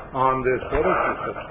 on this, what is this, the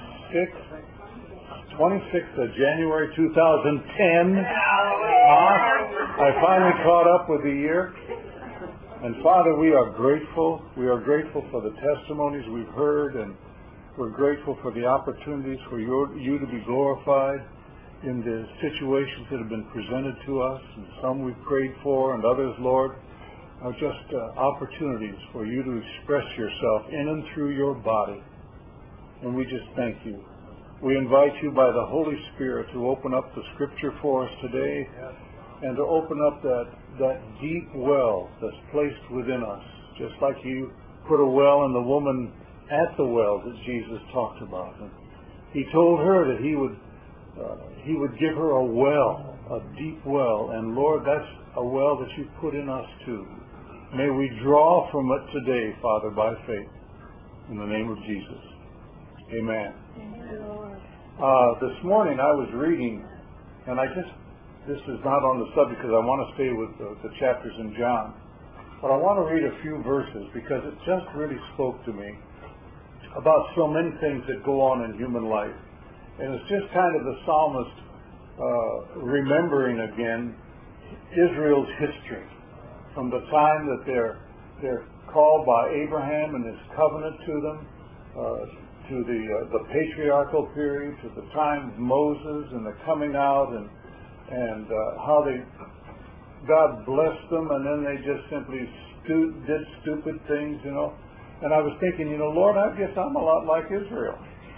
26th of January 2010. I finally caught up with the year. And Father, we are grateful. We are grateful for the testimonies we've heard, and we're grateful for the opportunities for you to be glorified in the situations that have been presented to us. And some we've prayed for, and others, Lord, are just opportunities for you to express yourself in and through your body. And we just thank you. We invite you by the Holy Spirit to open up the Scripture for us today, and to open up that deep well that's placed within us, just like you put a well in the woman at the well that Jesus talked about. And he told her that he would give her a well, a deep well. And Lord, that's a well that you put in us too. May we draw from it today, Father, by faith. In the name of Jesus. Amen. This morning I was reading, and this is not on the subject because I want to stay with the chapters in John, but I want to read a few verses because it just really spoke to me about so many things that go on in human life. And it's just kind of the psalmist remembering again Israel's history from the time that they're called by Abraham and his covenant to them, to the patriarchal period, to the time of Moses and the coming out, and how God blessed them, and then they just simply did stupid things, you know. And I was thinking, Lord, I guess I'm a lot like Israel.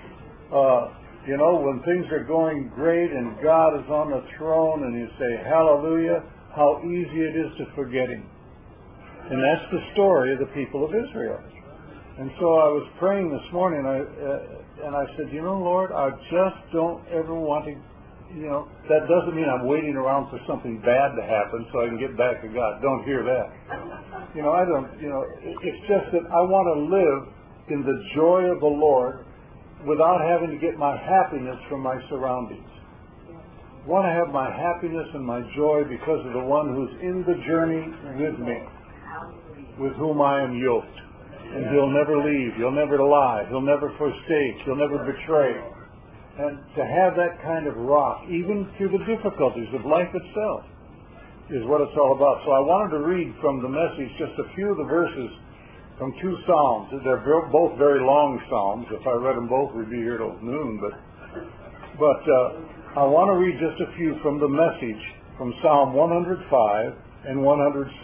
When things are going great and God is on the throne and you say, hallelujah, how easy it is to forget him. And that's the story of the people of Israel. And so I was praying this morning, and I said, Lord, I just don't ever want to, that doesn't mean I'm waiting around for something bad to happen so I can get back to God. Don't hear that. It's just that I want to live in the joy of the Lord without having to get my happiness from my surroundings. I want to have my happiness and my joy because of the one who's in the journey with me, with whom I am yoked. And he'll never leave, he'll never lie, he'll never forsake, he'll never betray. And to have that kind of rock, even through the difficulties of life itself, is what it's all about. So I wanted to read from the Message just a few of the verses from two Psalms. They're both very long Psalms. If I read them both, we'd be here till noon. But I want to read just a few from the Message, from Psalm 105 and 106.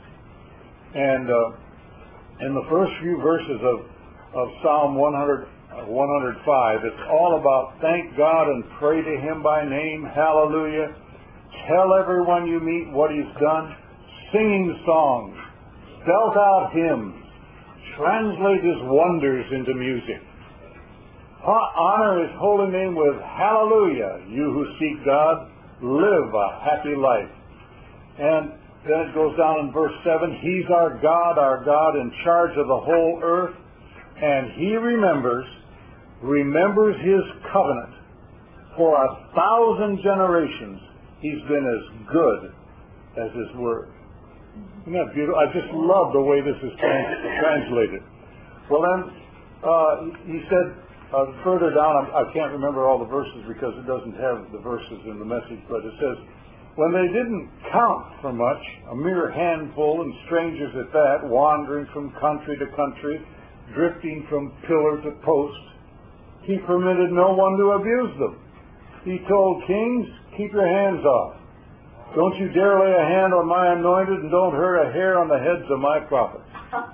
And in the first few verses of Psalm 105, it's all about thank God and pray to him by name, hallelujah. Tell everyone you meet what he's done, singing songs, belt out hymns, translate his wonders into music. Honor his holy name with hallelujah. You who seek God, live a happy life. And then it goes down in verse 7, he's our God in charge of the whole earth, and he remembers his covenant. For 1,000 generations, he's been as good as his word. Isn't that beautiful? I just love the way this is translated. Well then, he said further down, I can't remember all the verses because it doesn't have the verses in the Message, but it says, when they didn't count for much, a mere handful, and strangers at that, wandering from country to country, drifting from pillar to post, he permitted no one to abuse them. He told kings, keep your hands off. Don't you dare lay a hand on my anointed, and don't hurt a hair on the heads of my prophets.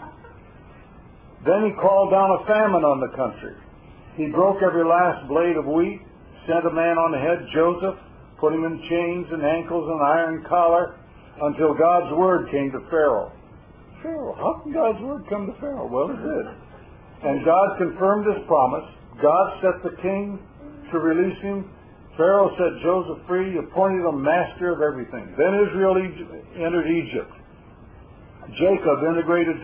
Then he called down a famine on the country. He broke every last blade of wheat, sent a man on ahead, Joseph, put him in chains and ankles and iron collar until God's word came to Pharaoh. Pharaoh, how can God's word come to Pharaoh? Well, it did. And God confirmed his promise. God set the king to release him. Pharaoh set Joseph free, appointed him master of everything. Then Israel entered Egypt. Jacob immigrated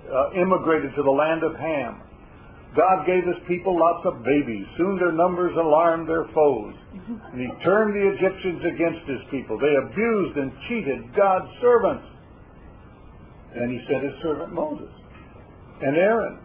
to the land of Ham. God gave his people lots of babies. Soon their numbers alarmed their foes. And he turned the Egyptians against his people. They abused and cheated God's servants. And he sent his servant Moses and Aaron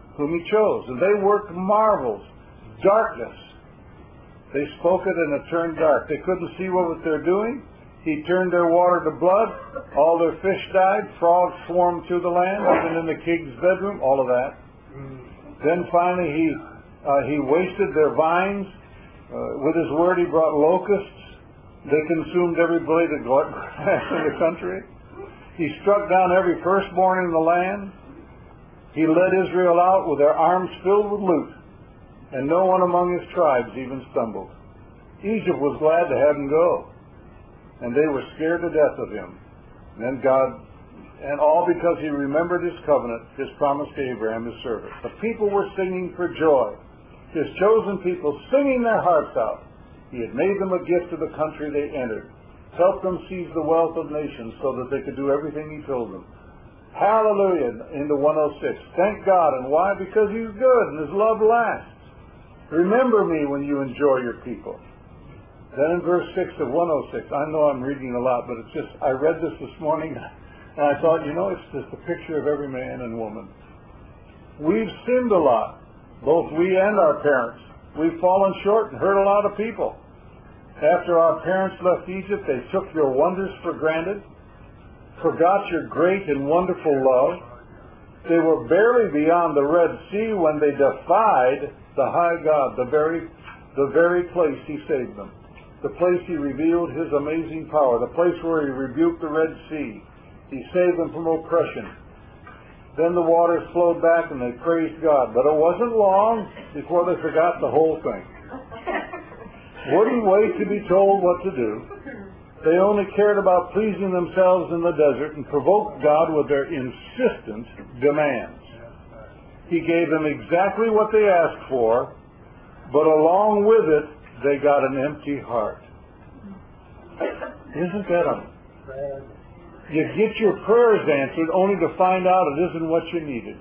whom he chose. And they worked marvels, darkness. They spoke it and it turned dark. They couldn't see what they're doing. He turned their water to blood. All their fish died. Frogs swarmed through the land, even in the king's bedroom, all of that. Then finally he wasted their vines. With his word he brought locusts. They consumed every blade of grass in the country. He struck down every firstborn in the land. He led Israel out with their arms filled with loot, and no one among his tribes even stumbled. Egypt was glad to have him go, and they were scared to death of him. And then God, and all because he remembered his covenant, his promise to Abraham, his servant. The people were singing for joy, his chosen people singing their hearts out. He had made them a gift to the country they entered, helped them seize the wealth of nations so that they could do everything he told them. Hallelujah, into 106. Thank God. And why? Because he's good and his love lasts. Remember me when you enjoy your people. Then in verse 6 of 106, I know I'm reading a lot, but it's just, I read this morning, and I thought, it's just a picture of every man and woman. We've sinned a lot, both we and our parents. We've fallen short and hurt a lot of people. After our parents left Egypt, they took your wonders for granted, forgot your great and wonderful love. They were barely beyond the Red Sea when they defied the high God, the very place he saved them, the place he revealed his amazing power, the place where he rebuked the Red Sea. He saved them from oppression. Then the waters flowed back and they praised God. But it wasn't long before they forgot the whole thing. Wouldn't wait to be told what to do. They only cared about pleasing themselves in the desert and provoked God with their insistent demands. He gave them exactly what they asked for, but along with it, they got an empty heart. Isn't that you get your prayers answered only to find out it isn't what you needed.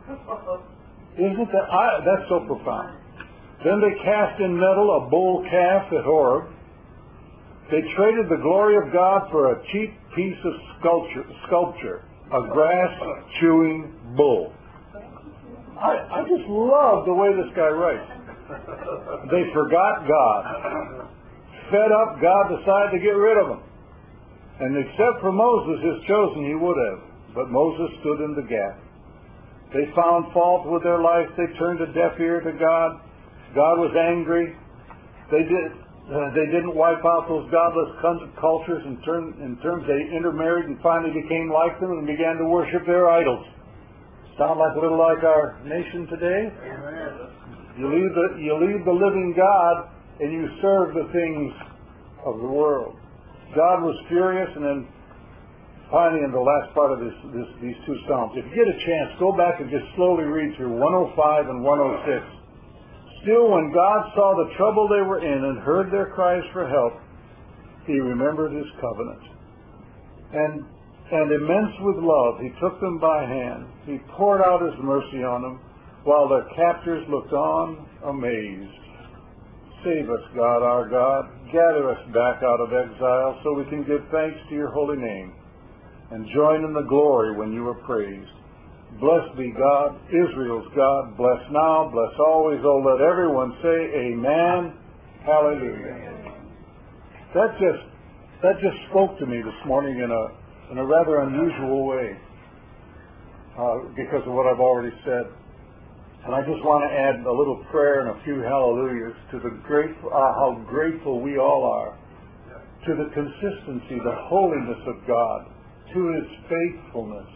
Isn't that? That's so profound. Then they cast in metal a bull calf at Horeb. They traded the glory of God for a cheap piece of sculpture, a grass-chewing bull. I just love the way this guy writes. They forgot God. Fed up, God decided to get rid of them. And except for Moses, his chosen, he would have. But Moses stood in the gap. They found fault with their life. They turned a deaf ear to God. God was angry. They didn't wipe out those godless cultures in terms they intermarried and finally became like them and began to worship their idols. Sound like a little like our nation today? You leave the living God and you serve the things of the world. God was furious, and then finally in the last part of these two Psalms, if you get a chance, go back and just slowly read through 105 and 106. Still, when God saw the trouble they were in and heard their cries for help, he remembered his covenant. And immense with love, he took them by hand. He poured out his mercy on them, while their captors looked on, amazed. Save us, God, our God. Gather us back out of exile so we can give thanks to your holy name and join in the glory when you are praised. Blessed be God, Israel's God. Bless now, bless always. Oh, let everyone say amen. Hallelujah. That just spoke to me this morning in a rather unusual way because of what I've already said. And I just want to add a little prayer and a few hallelujahs to how grateful we all are to the consistency, the holiness of God, to his faithfulness.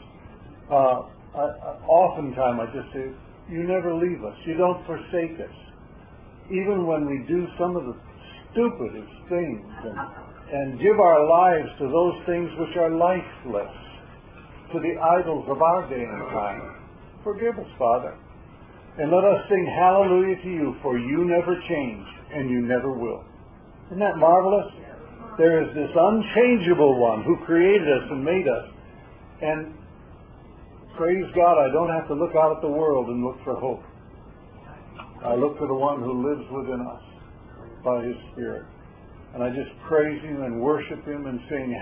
Oftentimes I just say, you never leave us. You don't forsake us. Even when we do some of the stupidest things and give our lives to those things which are lifeless, to the idols of our day and time. Forgive us, Father. And let us sing hallelujah to you, for you never change, and you never will. Isn't that marvelous? There is this unchangeable one who created us and made us. And praise God, I don't have to look out at the world and look for hope. I look for the one who lives within us by his Spirit. And I just praise him and worship him and sing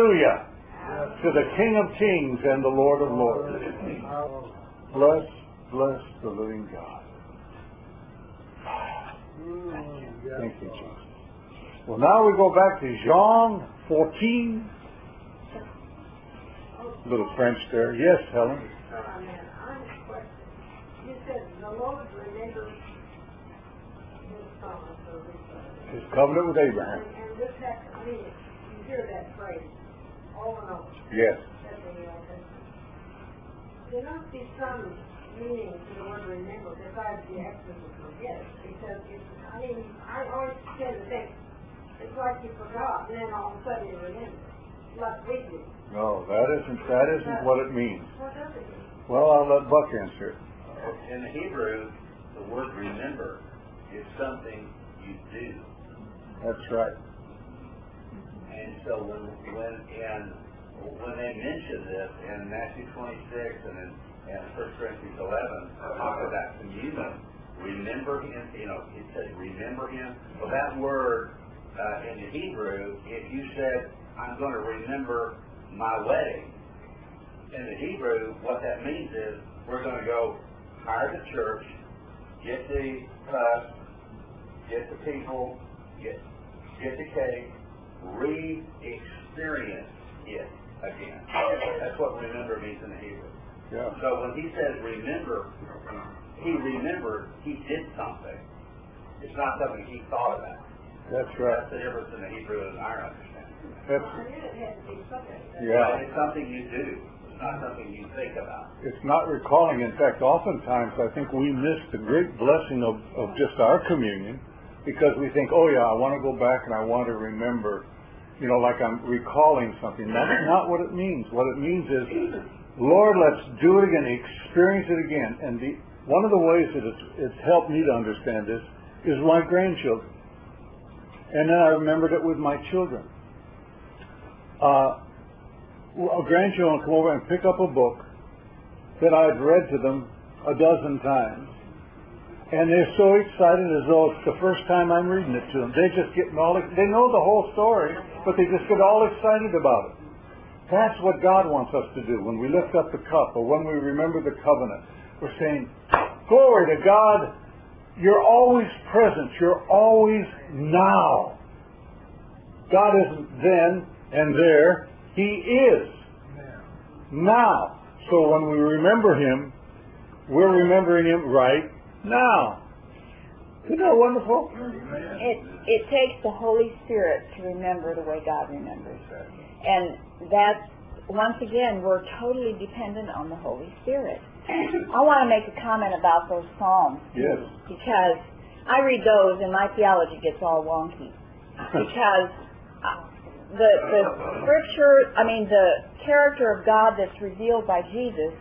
hallelujah to the King of Kings and the Lord of Lords. Bless Bless the living God. Thank you, Jesus. Well, now we go back to John 14. Little French there. Yes, Helen. You said the Lord remembers His promise or His covenant with Abraham. And this has, I mean, you hear that phrase over and over. Yes. That's in the Old Testament. There must be some meaning to the word remember besides the Exodus and forget. Because I always tend to think it's like you forgot, and then all of a sudden you remember. Like we do. No, that isn't what it means. What does it mean? Well, I'll let Buck answer it. In the Hebrew, the word remember is something you do. That's right. And so when they mention this in Matthew 26 and in 1 Corinthians 11, talk about communion, remember him, it says remember him. Well, that word in the Hebrew, if you said, I'm going to remember my wedding, in the Hebrew, what that means is we're going to go hire the church, get the bus, get the people, get the cake, re-experience it again. That's what remember means in the Hebrew. Yeah. So when he says remember, he remembered he did something. It's not something he thought about. That's right. That's the difference in the Hebrew and our understanding. That's, I knew it had to be something. yeah. It's something you do. It's not something you think about. It's not recalling. In fact, oftentimes I think we miss the great blessing of just our communion because we think, oh yeah, I want to go back and I want to remember, like I'm recalling something. That's not what it means. What it means is, Lord, let's do it again, experience it again. And one of the ways that it's helped me to understand this is my grandchildren. And then I remembered it with my children. A grandchildren come over and pick up a book that I've read to them a dozen times. And they're so excited as though it's the first time I'm reading it to them. They just get they know the whole story, but they just get all excited about it. That's what God wants us to do when we lift up the cup or when we remember the covenant. We're saying, glory to God, you're always present. You're always now. God isn't then and there. He is now. So when we remember Him, we're remembering Him right now. Isn't that wonderful? It takes the Holy Spirit to remember the way God remembers. And that's, once again, we're totally dependent on the Holy Spirit. I want to make a comment about those Psalms. Yes. Because I read those and my theology gets all wonky. Because the scripture, the character of God that's revealed by Jesus,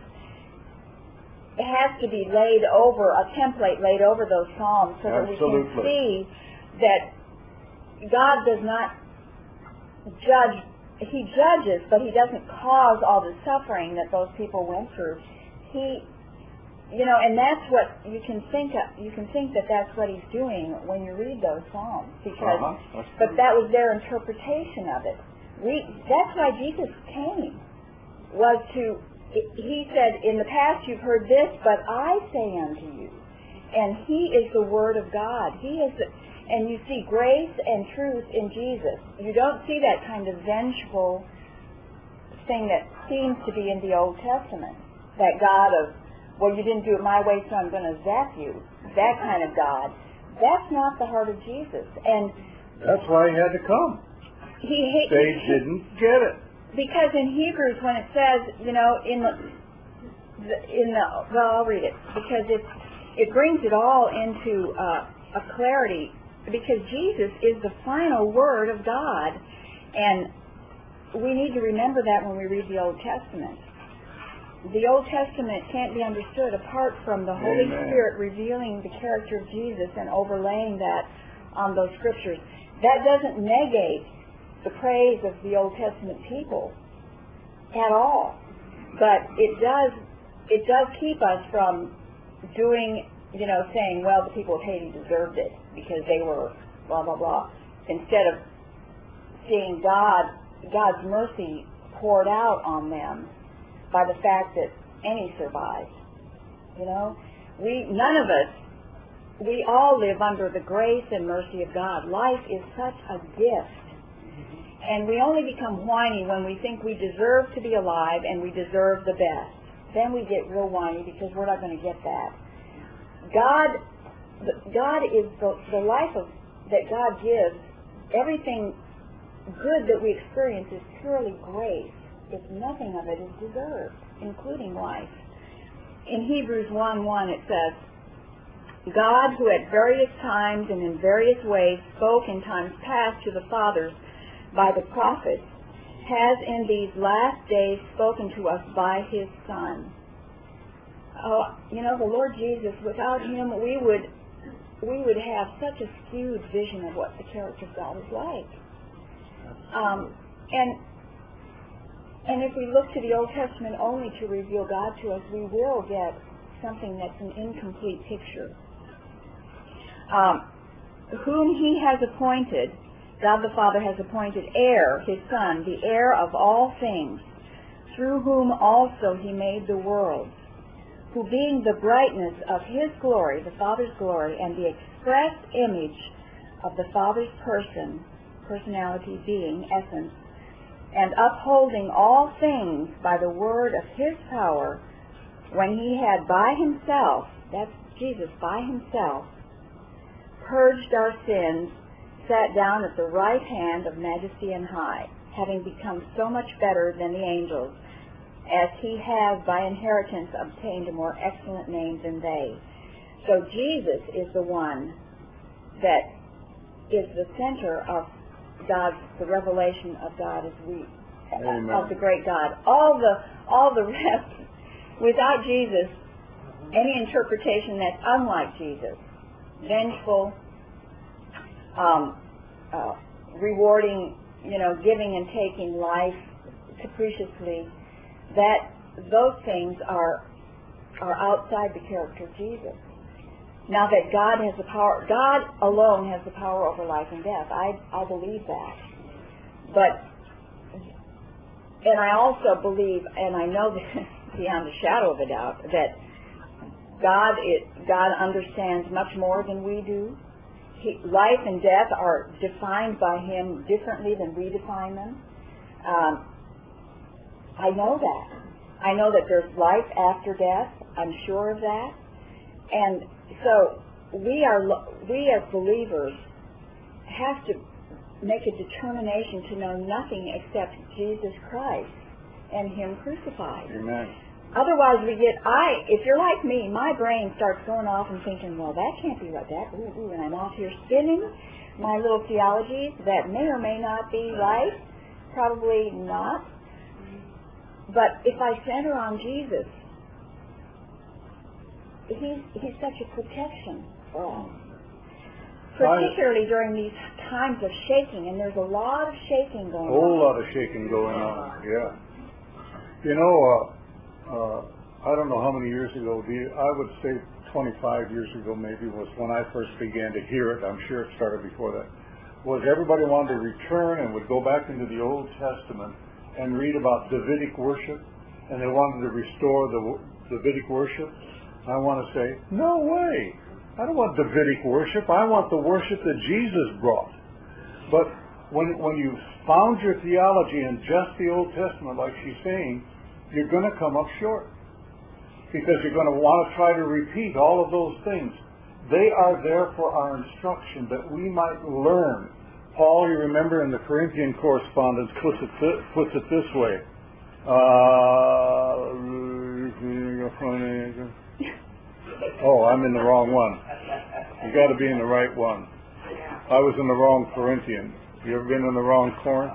it has to be laid over, a template laid over those Psalms so that we can see that God does not judge. He judges, but He doesn't cause all the suffering that those people went through. He, and that's what you can think of. You can think that that's what He's doing when you read those Psalms, because, but that was their interpretation of it. That's why Jesus came, was to. He said, in the past you've heard this, but I say unto you. And He is the Word of God. He is and you see grace and truth in Jesus. You don't see that kind of vengeful thing that seems to be in the Old Testament. That God of, well, you didn't do it my way, so I'm going to zap you. That kind of God. That's not the heart of Jesus. And that's why He had to come. They didn't get it. Because in Hebrews, when it says, I'll read it, because it brings it all into a clarity, because Jesus is the final word of God, and we need to remember that when we read the Old Testament. The Old Testament can't be understood apart from the Holy Spirit revealing the character of Jesus and overlaying that on those scriptures. That doesn't negate the praise of the Old Testament people at all, but it does keep us from doing, saying, well, the people of Haiti deserved it because they were blah blah blah, instead of seeing God's mercy poured out on them by the fact that any survived. You know, none of us, we all live under the grace and mercy of God. Life is such a gift. And we only become whiny when we think we deserve to be alive and we deserve the best. Then we get real whiny because we're not going to get that. God is the life that God gives. Everything good that we experience is purely grace. If nothing of it is deserved, including life. In Hebrews 1:1 it says, God, who at various times and in various ways spoke in times past to the fathers by the prophets, has in these last days spoken to us by His Son. Oh, you know, the Lord Jesus, without Him, we would have such a skewed vision of what the character of God is like. And if we look to the Old Testament only to reveal God to us, we will get something that's an incomplete picture. Whom He has appointed, God the Father has appointed heir, His Son, the heir of all things, through whom also He made the worlds, who being the brightness of His glory, the Father's glory, and the express image of the Father's personality, being, essence, and upholding all things by the word of His power, when He had by Himself, that's Jesus, by Himself, purged our sins, sat down at the right hand of majesty and high, having become so much better than the angels, as He has by inheritance obtained a more excellent name than they. So Jesus is the one that is the center of the revelation of God as of the great God. All the rest, without Jesus, any interpretation that's unlike Jesus, vengeful, rewarding, giving and taking life capriciously, those things are outside the character of Jesus. Now that God has the power, God alone has the power over life and death. I believe that. And I also believe, and I know that beyond a shadow of a doubt, that God understands much more than we do. Life and death are defined by Him differently than we define them. I know that. I know that there's life after death. I'm sure of that. And so we as believers have to make a determination to know nothing except Jesus Christ and Him crucified. Amen. Otherwise if you're like me, my brain starts going off and thinking, well, that can't be like that. Ooh, and I'm off here spinning my little theologies that may or may not be right. Probably not. But if I center on Jesus, He's such a protection for us. Particularly during these times of shaking, and there's a lot of shaking going on. A whole lot of shaking going on, yeah. I don't know how many years ago, I would say 25 years ago maybe was when I first began to hear it. I'm sure it started before that. Was everybody wanted to return and would go back into the Old Testament and read about Davidic worship, and they wanted to restore the Davidic worship. I want to say, no way. I don't want Davidic worship. I want the worship that Jesus brought. But when you found your theology in just the Old Testament, like she's saying, you're going to come up short. Because you're going to want to try to repeat all of those things. They are there for our instruction, that we might learn. Paul, you remember in the Corinthian correspondence, puts it this way. I'm in the wrong one. You got to be in the right one. I was in the wrong Corinthian. You ever been in the wrong Corinth?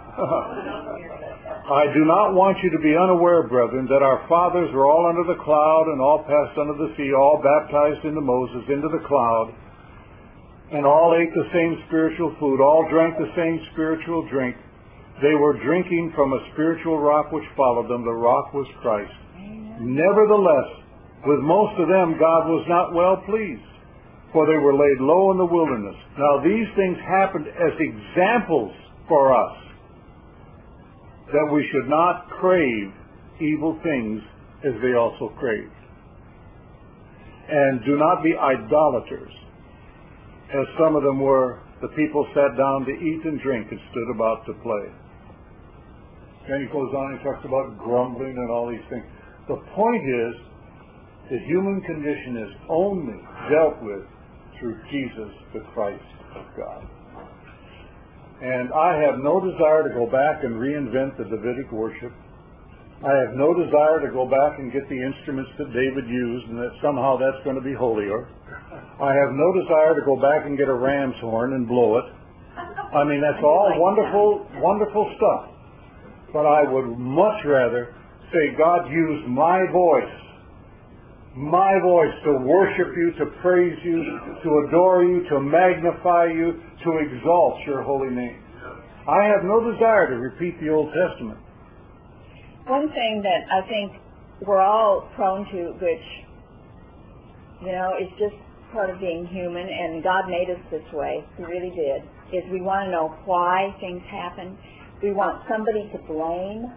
I do not want you to be unaware, brethren, that our fathers were all under the cloud and all passed under the sea, all baptized into Moses, into the cloud, and all ate the same spiritual food, all drank the same spiritual drink. They were drinking from a spiritual rock which followed them. The rock was Christ. Nevertheless, with most of them God was not well pleased, for they were laid low in the wilderness. Now these things happened as examples for us, that we should not crave evil things as they also craved. And do not be idolaters, as some of them were. The people sat down to eat and drink and stood about to play. Then he goes on and talks about grumbling and all these things. The point is, the human condition is only dealt with through Jesus, the Christ of God. And I have no desire to go back and reinvent the Davidic worship. I have no desire to go back and get the instruments that David used and that somehow that's going to be holier. I have no desire to go back and get a ram's horn and blow it. I mean, that's all wonderful, wonderful stuff. But I would much rather say, God, use my voice to worship you, to praise you, to adore you, to magnify you, to exalt your holy name. I have no desire to repeat the Old Testament. One thing that I think we're all prone to, which, is just part of being human, and God made us this way, He really did, is we want to know why things happen. We want somebody to blame.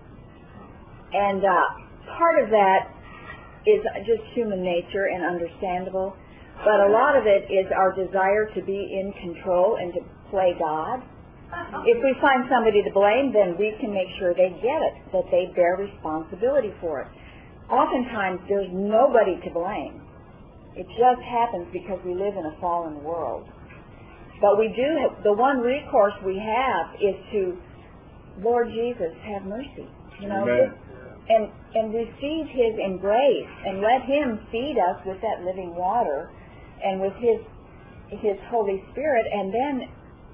And part of that is just human nature and understandable, but a lot of it is our desire to be in control and to play God. If we find somebody to blame, then we can make sure they get it, that they bear responsibility for it. Oftentimes, there's nobody to blame. It just happens because we live in a fallen world. But we do have, the one recourse we have is to, Lord Jesus, have mercy. And receive His embrace and let Him feed us with that living water and with His Holy Spirit, and then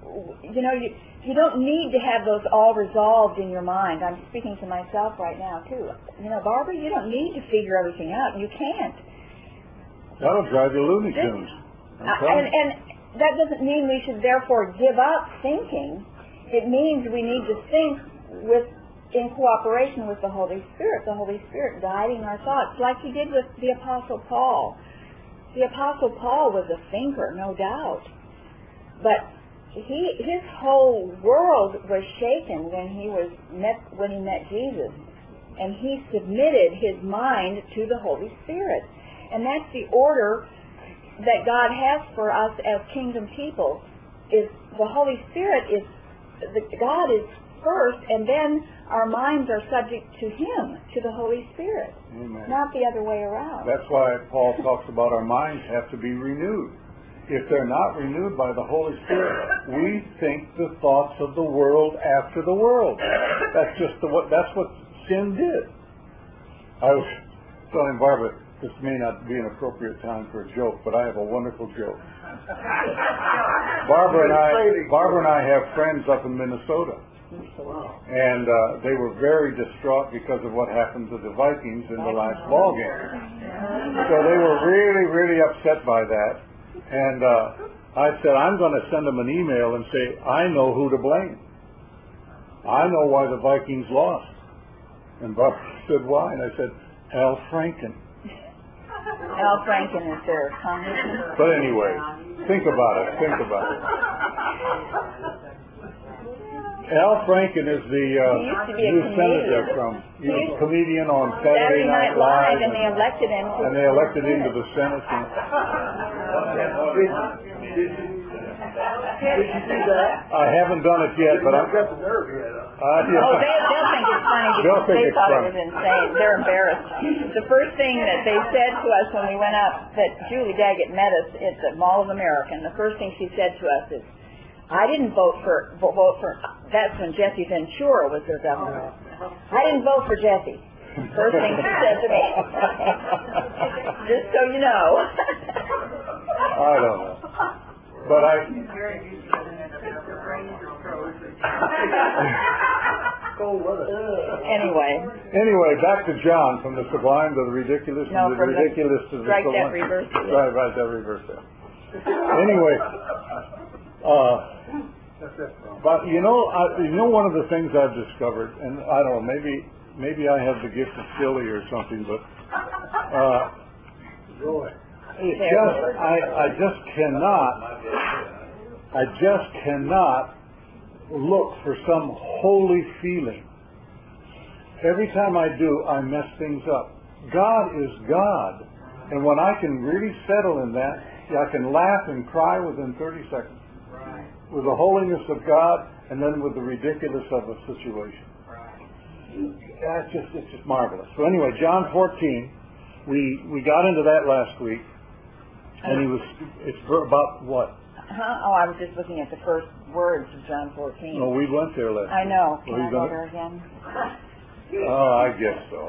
you don't need to have those all resolved in your mind. I'm speaking to myself right now too. Barbara, you don't need to figure everything out. You can't. That'll drive you Looney Tunes. And that doesn't mean we should therefore give up thinking. It means we need to think in cooperation with the Holy Spirit guiding our thoughts, like He did with the Apostle Paul. The Apostle Paul was a thinker, no doubt. But his whole world was shaken when he met Jesus, and he submitted his mind to the Holy Spirit. And that's the order that God has for us as kingdom people. Is the Holy Spirit God is first, and then our minds are subject to Him, to the Holy Spirit. Amen. Not the other way around. That's why Paul talks about our minds have to be renewed. If they're not renewed by the Holy Spirit, we think the thoughts of the world after the world. That's what sin did. I was telling Barbara, this may not be an appropriate time for a joke, but I have a wonderful joke. Barbara and I have friends up in Minnesota. And they were very distraught because of what happened to the Vikings in the last ball game. So they were really, really upset by that. And I said, I'm going to send them an email and say, I know who to blame. I know why the Vikings lost. And Barbara said, why? And I said, Al Franken. Al Franken is their congressman. But anyway, think about it. Al Franken is the new senator he was a comedian on Saturday Night Live, and they elected him. And they elected him to the Senate. Did you do that? I haven't done it yet, but I've got the nerve yet. They'll think it's funny because they thought it was insane. They're embarrassed. The first thing that they said to us when we went up, that Julie Daggett met us at the Mall of America, and the first thing she said to us is, I didn't vote for, that's when Jesse Ventura was their governor. I didn't vote for Jesse. First thing she said to me. Just so you know. I don't know. But Anyway, back to John, from the sublime to the ridiculous, from the ridiculous to the sublime. Strike that reverse. Right, that reverse there. Anyway, but you know one of the things I've discovered, and I don't know, maybe I have the gift of silly or something, but I just cannot look for some holy feeling. Every time I do, I mess things up. God is God, And when I can really settle in that, I can laugh and cry within 30 seconds. Right. With the holiness of God and then with the ridiculous of the situation. Right. It's just marvelous. So anyway, John 14, we got into that last week, and it's about what? Oh, I was just looking at the first words of John 14. No, we went there last I know. week. Can I go there again? Oh, I guess so.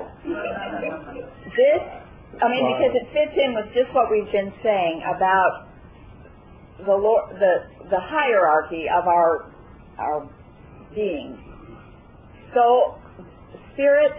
Because it fits in with just what we've been saying about the Lord, the hierarchy of our being. So, spirit,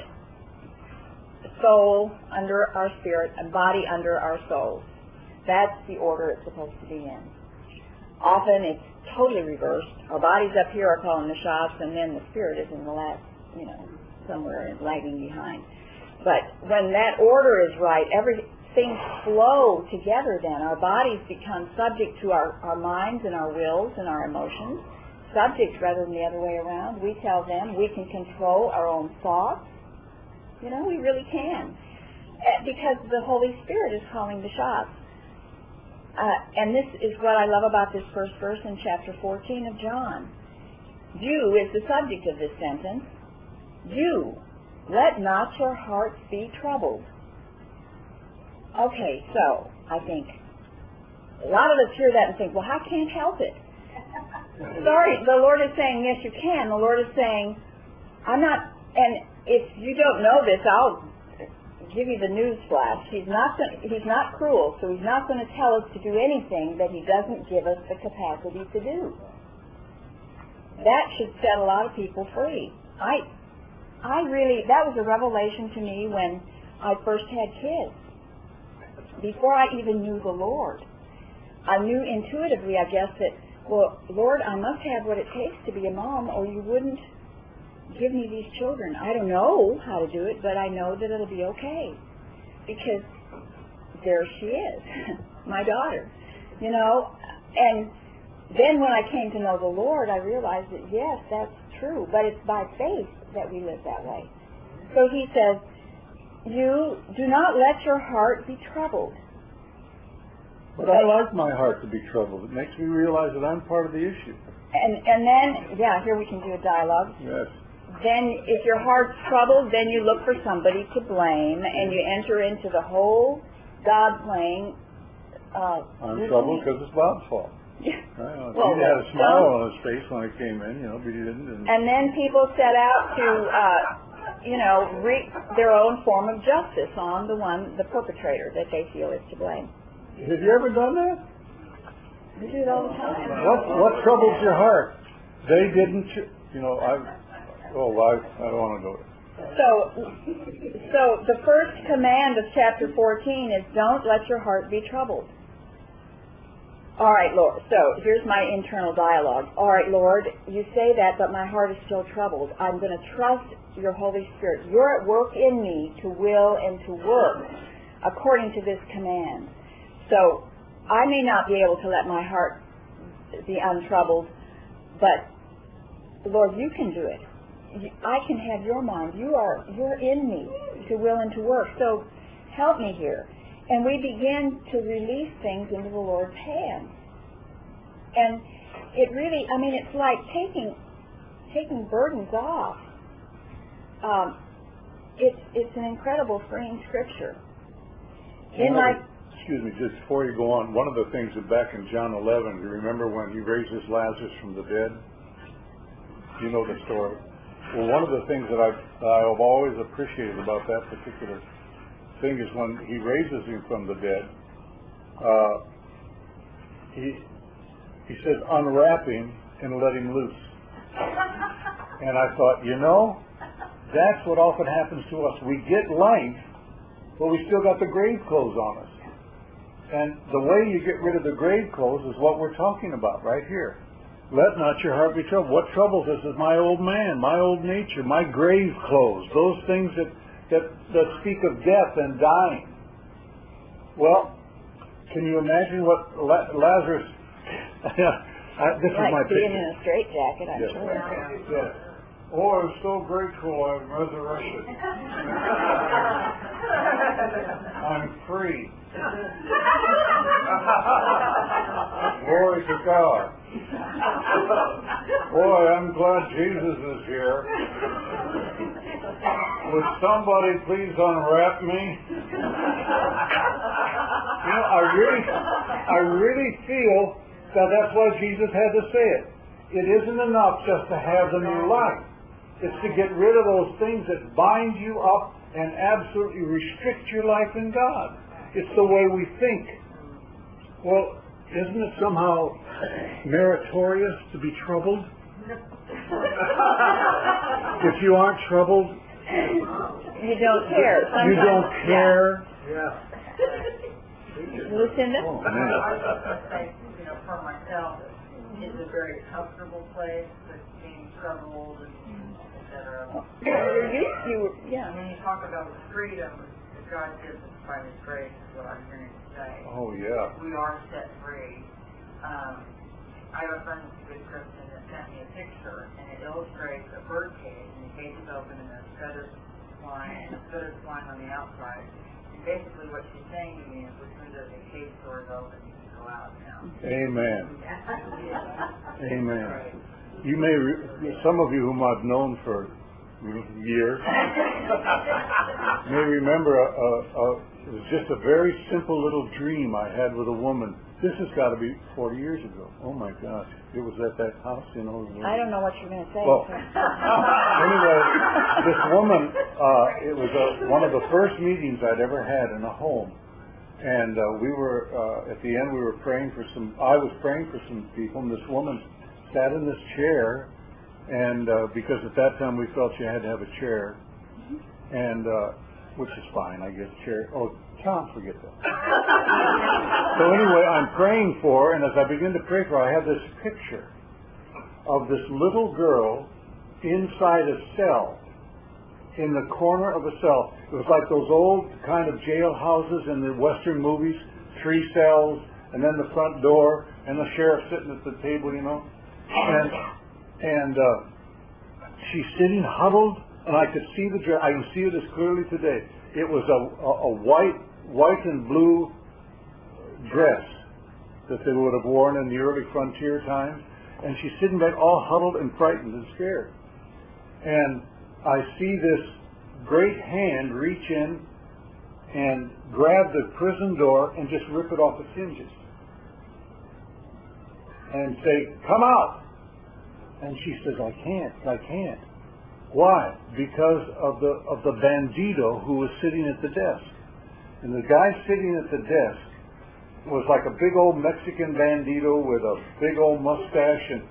soul under our spirit, and body under our soul. That's the order it's supposed to be in. Often it's totally reversed. Our bodies up here are calling the shots, and then the spirit is in the last, somewhere lagging behind. But when that order is right, everything flows together then. Our bodies become subject to our minds and our wills and our emotions, subject rather than the other way around. We tell them we can control our own thoughts. We really can. Because the Holy Spirit is calling the shots. And this is what I love about this first verse in chapter 14 of John. You is the subject of this sentence. You, let not your hearts be troubled. Okay, so I think a lot of us hear that and think, well, I can't help it. Sorry, the Lord is saying, yes, you can. The Lord is saying, I'm not, and if you don't know this, I'll give you the news flash. He's not cruel, so he's not going to tell us to do anything that he doesn't give us the capacity to do. That should set a lot of people free. That was a revelation to me when I first had kids. Before I even knew the Lord, I knew intuitively, I guess, that, well, Lord, I must have what it takes to be a mom, or you wouldn't give me these children. I don't know how to do it, but I know that it'll be okay. Because there she is, my daughter. And then when I came to know the Lord, I realized that, yes, that's true, but it's by faith that we live that way. So he says, you do not let your heart be troubled. But I like my heart to be troubled. It makes me realize that I'm part of the issue. And then, here we can do a dialogue. Yes. Then if your heart's troubled, then you look for somebody to blame, and you enter into the whole God playing. I'm troubled because it's Bob's fault. Yeah. He had a smile on his face when I came in, but he didn't. And then people set out to, wreak their own form of justice on the perpetrator that they feel is to blame. Have you ever done that? We do it all the time. What troubles your heart? They didn't, I don't want to go there. So the first command of chapter 14 is don't let your heart be troubled. All right, Lord. So here's my internal dialogue. All right, Lord, you say that, but my heart is still troubled. I'm going to trust your Holy Spirit. You're at work in me to will and to work according to this command. So I may not be able to let my heart be untroubled, but Lord, you can do it. I can have your mind. You're in me to will and to work. So help me here. And we begin to release things into the Lord's hands. And it really, it's like taking burdens off. It's an incredible freeing scripture. Excuse me, just before you go on, one of the things that back in John 11, do you remember when he raises Lazarus from the dead? You know the story. Well, one of the things that I've always appreciated about that particular thing is when he raises him from the dead, he says, unwrap him and let him loose. And I thought, that's what often happens to us. We get life, but we still got the grave clothes on us. And the way you get rid of the grave clothes is what we're talking about right here. Let not your heart be troubled. What troubles us is my old man, my old nature, my grave clothes, those things that speak of death and dying. Well, can you imagine what Lazarus... this is my picture. Being in a straitjacket, I'm sure. Yes. Oh, I'm so grateful I'm resurrected. I'm free. Glory to God. Boy, I'm glad Jesus is here. Would somebody please unwrap me? You know, I really feel that that's why Jesus had to say it. It isn't enough just to have the new life. It's to get rid of those things that bind you up and absolutely restrict your life in God. It's the way we think. Well, isn't it somehow meritorious to be troubled? If you aren't troubled, you don't care. Sometimes. You don't care. Yeah. Lucinda? Oh, I man. was going to say, for myself, it's a very comfortable place, but being troubled and et cetera. Yeah. And when you talk about the freedom that God gives us by His grace, is what I'm hearing you say. Oh, yeah. We are set free. I have a friend who's a good Christian that sent me a picture, and it illustrates a bird cage, and the cage is open, and there's feathers flying, and the feathers flying on the outside. And basically what she's saying to me is, as soon as the cage door is open, you can go out now. Amen. Amen. You may, some of you whom I've known for years, may remember it was just a very simple little dream I had with a woman. This has got to be 40 years ago. Oh my gosh. It was at that house, I don't know what you're going to say. Well, anyway, this woman, it was one of the first meetings I'd ever had in a home. And we were, at the end, we were praying for I was praying for some people, and this woman sat in this chair, and because at that time we felt you had to have a chair, and which is fine, I guess, chair. Oh, Tom, forget that. So anyway, I'm praying for her, and as I begin to pray for her, I have this picture of this little girl inside a cell, in the corner of a cell. It was like those old kind of jailhouses in the Western movies, 3 cells, and then the front door, and the sheriff sitting at the table, and she's sitting huddled, and I could see I can see it as clearly today. It was a white and blue dress that they would have worn in the early frontier times, and she's sitting back all huddled and frightened and scared. And I see this great hand reach in and grab the prison door and just rip it off its hinges and say, "Come out." And she says, I can't. Why? Because of the bandito who was sitting at the desk. And the guy sitting at the desk was like a big old Mexican bandito with a big old mustache and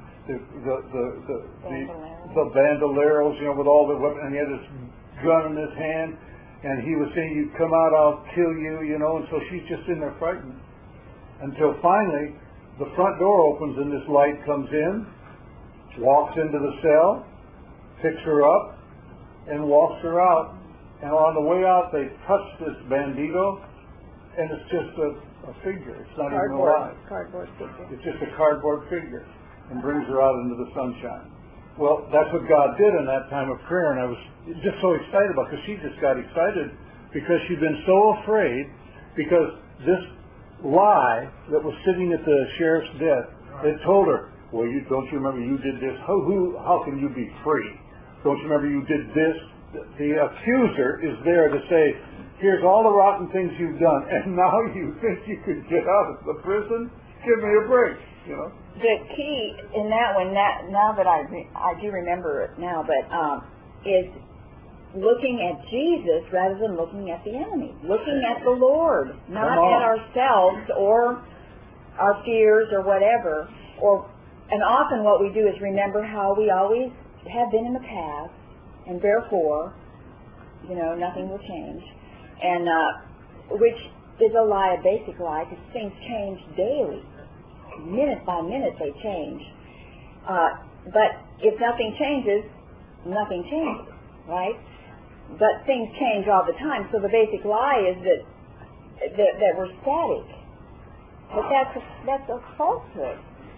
the bandoleros, with all the weapons, and he had this gun in his hand, and he was saying, "You come out, I'll kill you," and so she's just in there frightened. Until finally, the front door opens and this light comes in, walks into the cell, picks her up, and walks her out. And on the way out, they touch this bandito, and it's just a figure. It's not even alive. Cardboard figure. It's just a cardboard figure, and brings her out into the sunshine. Well, that's what God did in that time of prayer, and I was just so excited about it, because she just got excited because she'd been so afraid, because this lie that was sitting at the sheriff's desk had told her, "Well, don't you remember you did this? How can you be free? Don't you remember you did this?" The accuser is there to say, "Here's all the rotten things you've done, and now you think you could get out of the prison? Give me a break," The key in that one, now that I do remember it now, but is looking at Jesus rather than looking at the enemy. Looking at the Lord, not at ourselves or our fears or whatever. And often what we do is remember how we always have been in the past, and therefore, nothing will change. And which is a lie, a basic lie, because things change daily. Minute by minute they change. But if nothing changes, nothing changes, right? But things change all the time. So the basic lie is that we're static. But that's a falsehood.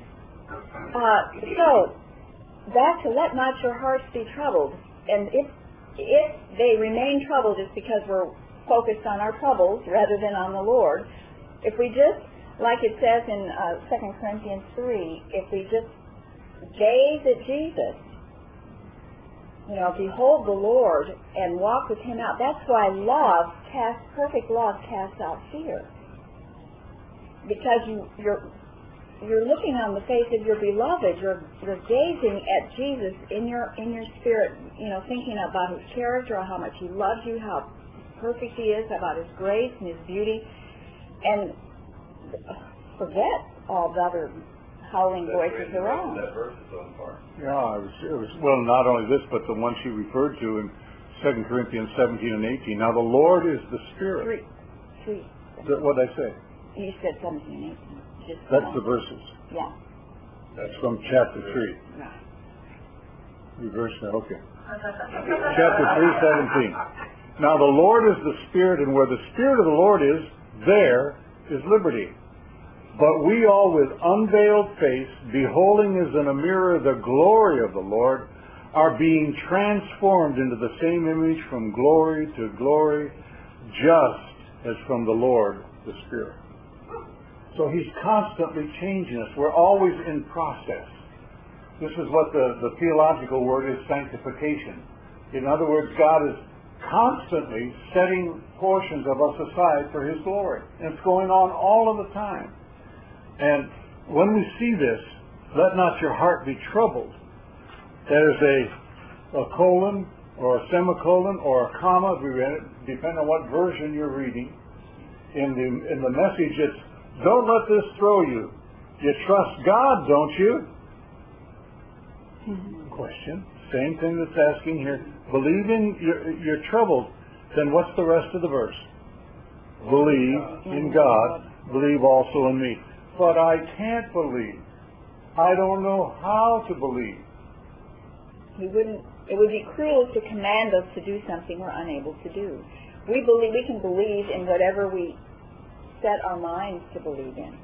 So back to let not your hearts be troubled. And if they remain troubled, it's because we're focused on our troubles rather than on the Lord. If we just, like it says in 2 Corinthians 3, if we just gaze at Jesus, behold the Lord and walk with Him out. That's why perfect love casts out fear. Because you're looking on the face of your beloved, you're gazing at Jesus in your spirit, thinking about His character, how much He loves you, how perfect He is, about His grace and His beauty, and forget all the other howling voices around. That verse is so important. Yeah, it was well, not only this, but the one she referred to in 2 Corinthians 17 and 18. Now the Lord is the Spirit. Three. What did I say? You said 17 and 18. That's the verses. Yeah. That's from chapter 3. Right. Reverse that, okay. Chapter 3:17. Now the Lord is the Spirit, and where the Spirit of the Lord is, there is liberty. But we all with unveiled face, beholding as in a mirror the glory of the Lord, are being transformed into the same image from glory to glory, just as from the Lord, the Spirit. So He's constantly changing us. We're always in process. This is what the theological word is, sanctification. In other words, God is constantly setting portions of us aside for His glory. And it's going on all of the time. And when we see this, let not your heart be troubled. There's a colon or a semicolon or a comma, depending on what version you're reading. In the Message, it's, don't let this throw you. You trust God, don't you? Question. Same thing that's asking here. Believing you're troubled, then what's the rest of the verse? Believe in God, believe also in me. But I can't believe. I don't know how to believe. It would be cruel to command us to do something we're unable to do. We can believe in whatever we set our minds to believe in.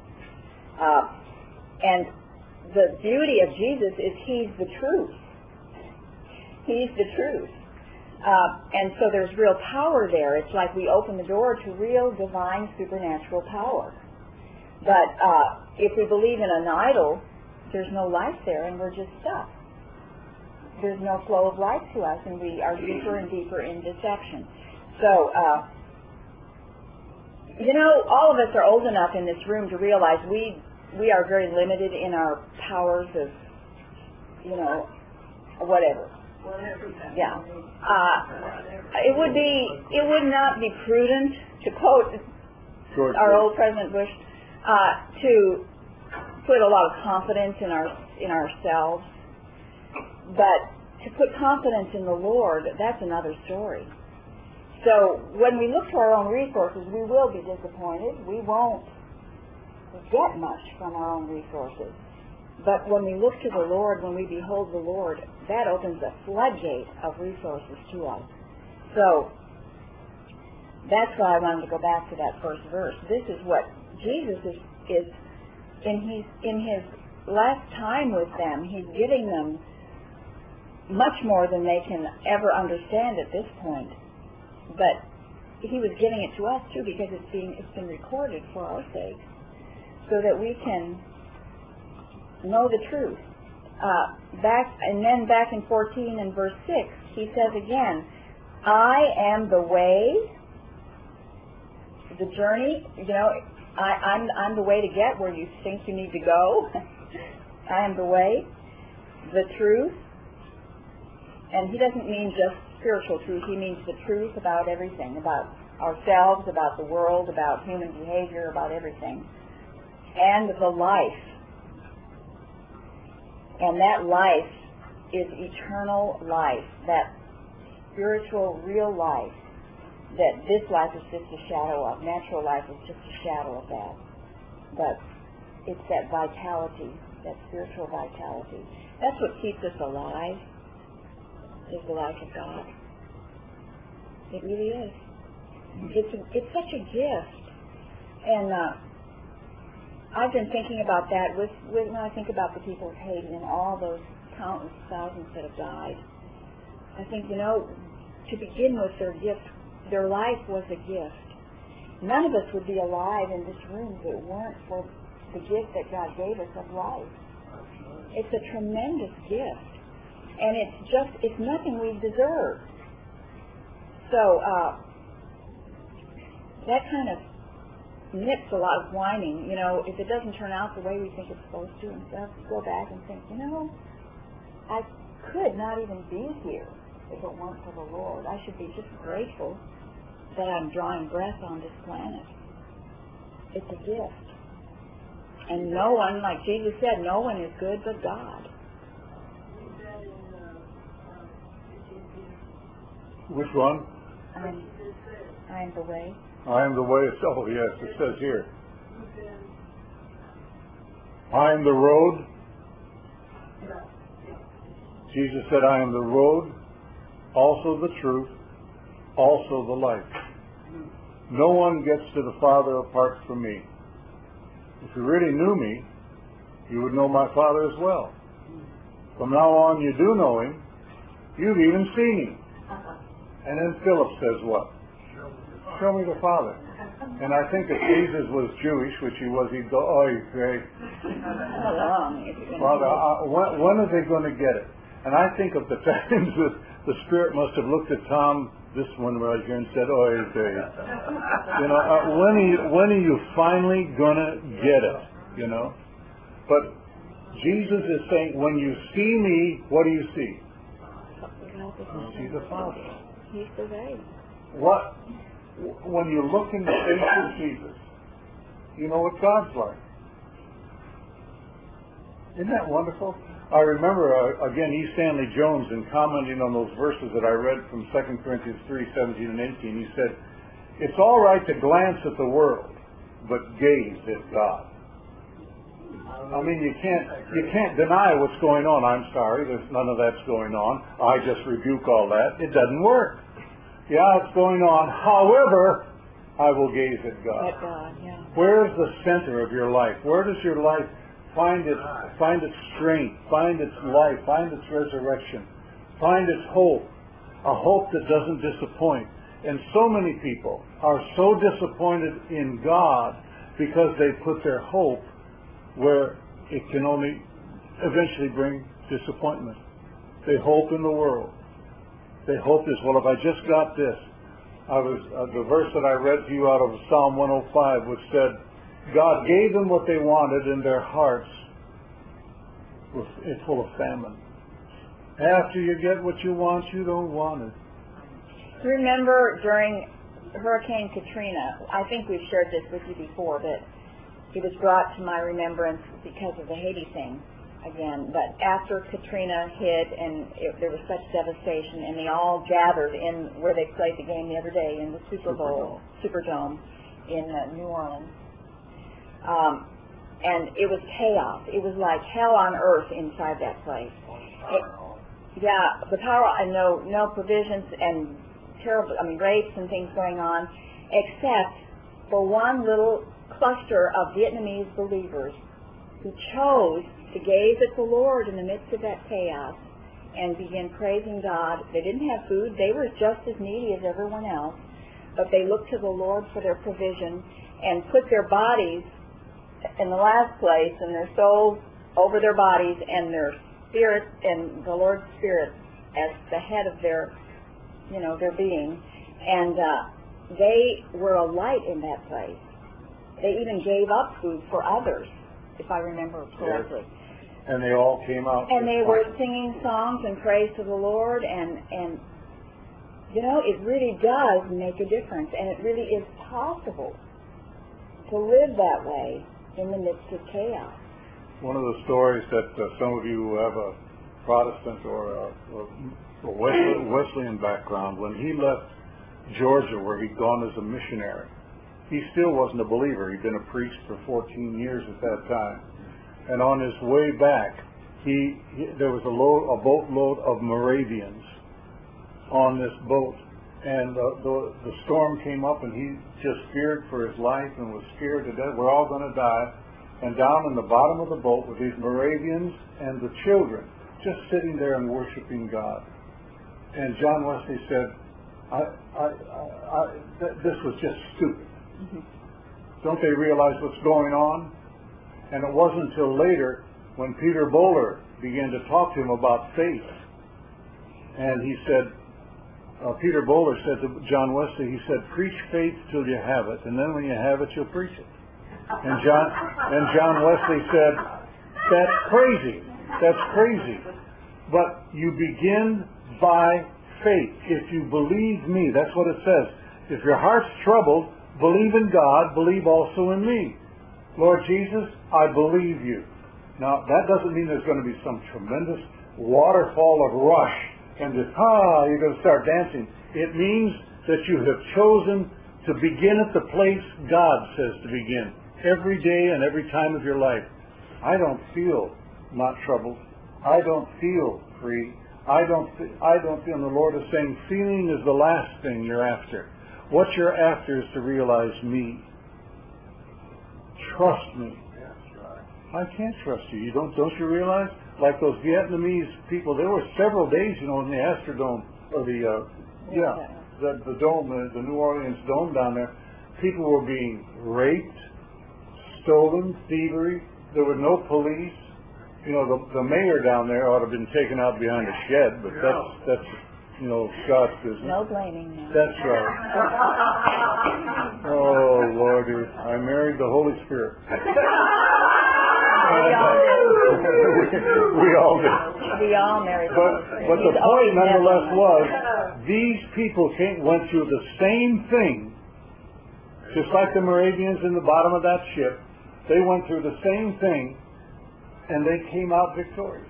And the beauty of Jesus is He's the truth. He's the truth. And so there's real power there. It's like we open the door to real divine supernatural power. But if we believe in an idol, there's no life there, and we're just stuck. There's no flow of life to us, and we are deeper and deeper in deception. So, all of us are old enough in this room to realize we are very limited in our powers of, whatever. Yeah. It would not be prudent, to quote our old President Bush, to put a lot of confidence in ourselves, but to put confidence in the Lord, that's another story. So when we look to our own resources, we will be disappointed. We won't get much from our own resources. But when we look to the Lord, when we behold the Lord, that opens a floodgate of resources to us. So that's why I wanted to go back to that first verse. This is what Jesus is in his last time with them. He's giving them much more than they can ever understand at this point. But He was giving it to us too, because it's been recorded for our sake, so that we can know the truth. Back in 14 and verse 6, He says again, I am the way, the journey. I'm the way to get where you think you need to go. I am the way, the truth. And He doesn't mean just spiritual truth. He means the truth about everything, about ourselves, about the world, about human behavior, about everything. And the life. And that life is eternal life, that spiritual, real life that this life is just a shadow of. Natural life is just a shadow of that. But it's that vitality, that spiritual vitality. That's what keeps us alive, is the life of God. It really is. It's such a gift. And I've been thinking about that when I think about the people of Haiti and all those countless thousands that have died. I think, to begin with, their gift Their life was a gift. None of us would be alive in this room if it weren't for the gift that God gave us of life. It's a tremendous gift. And it's nothing we've deserved. So, that kind of nips a lot of whining. You know, if it doesn't turn out the way we think it's supposed to, and stuff, go back and think, you know, I could not even be here if it weren't for the Lord. I should be just grateful that I'm drawing breath on this planet. It's a gift. And no one, like Jesus said, no one is good but God. Which one? I am the way. I am the way. Oh, yes, it says here. I am the road. Jesus said, I am the road, also the truth, also the life. No one gets to the Father apart from me. If you really knew me, you would know my Father as well. From now on, you do know him. You've even seen him. And then Philip says what? Show me the Father. And I think that Jesus was Jewish, which he was. He'd go, oh, you say, Father, when are they going to get it? And I think of the times that the Spirit must have looked at Tom, this one right here, and said, oh, you say, you know, when are you finally going to get it? You know? But Jesus is saying, when you see me, what do you see? You see the Father. He's the way. What? When you look in the face of Jesus, you know what God's like. Isn't that wonderful? I remember, again, E. Stanley Jones, in commenting on those verses that I read from 2 Corinthians 3:17 and 18, he said, it's all right to glance at the world, but gaze at God. I mean, you can't deny what's going on. I'm sorry, there's none of that's going on. I just rebuke all that. It doesn't work. Yeah, it's going on. However, I will gaze at God. At God, yeah. Where's the center of your life? Where does your life find its strength, find its life, find its resurrection, find its hope? A hope that doesn't disappoint. And so many people are so disappointed in God because they put their hope where it can only eventually bring disappointment. They hope in the world. They hope this, well, if I just got this. The verse that I read to you out of Psalm 105, which said, God gave them what they wanted, and their hearts were full of famine. After you get what you want, you don't want it. Remember during Hurricane Katrina, I think we've shared this with you before, but it was brought to my remembrance because of the Haiti thing again. But after Katrina hit and there was such devastation, and they all gathered in where they played the game the other day in the Superdome in New Orleans. And it was chaos. It was like hell on earth inside that place. The power and no provisions and terrible, rapes and things going on, except for one little cluster of Vietnamese believers who chose to gaze at the Lord in the midst of that chaos and begin praising God. They didn't have food. They were just as needy as everyone else, but they looked to the Lord for their provision and put their bodies in the last place and their souls over their bodies and their spirit and the Lord's Spirit as the head of their being. And they were a light in that place. They even gave up food for others, if I remember correctly. Yes. And they all came out. And they were singing songs and praise to the Lord, and it really does make a difference, and it really is possible to live that way in the midst of chaos. One of the stories that some of you who have a Protestant or a Wesleyan background, when he left Georgia, where he'd gone as a missionary, he still wasn't a believer. He'd been a priest for 14 years at that time. And on his way back, there was a boatload of Moravians on this boat. And the storm came up, and he just feared for his life and was scared to death. We're all going to die. And down in the bottom of the boat were these Moravians and the children just sitting there and worshiping God. And John Wesley said, This was just stupid. Don't they realize what's going on? And it wasn't until later when Peter Böhler began to talk to him about faith. And he said, Peter Böhler said to John Wesley, he said, preach faith till you have it, and then when you have it, you'll preach it. And John Wesley said, that's crazy. That's crazy. But you begin by faith. If you believe me, that's what it says. If your heart's troubled, believe in God, believe also in me. Lord Jesus, I believe you. Now, that doesn't mean there's going to be some tremendous waterfall of rush and just, you're going to start dancing. It means that you have chosen to begin at the place God says to begin, every day and every time of your life. I don't feel not troubled. I don't feel free. I don't feel, and the Lord is saying, feeling is the last thing you're after. What you're after is to realize me. Trust me. I can't trust you. Don't you realize? Like those Vietnamese people, there were several days, in the Astrodome, or the dome, the New Orleans dome down there, people were being raped, stolen, thievery. There were no police. The mayor down there ought to have been taken out behind a shed, but that's God's business. No blaming now. That's right. Oh, Lordy, I married the Holy Spirit. We all did. We all married the Holy Spirit. But the point nonetheless was, these people went through the same thing, just like the Moravians in the bottom of that ship. They went through the same thing, and they came out victorious.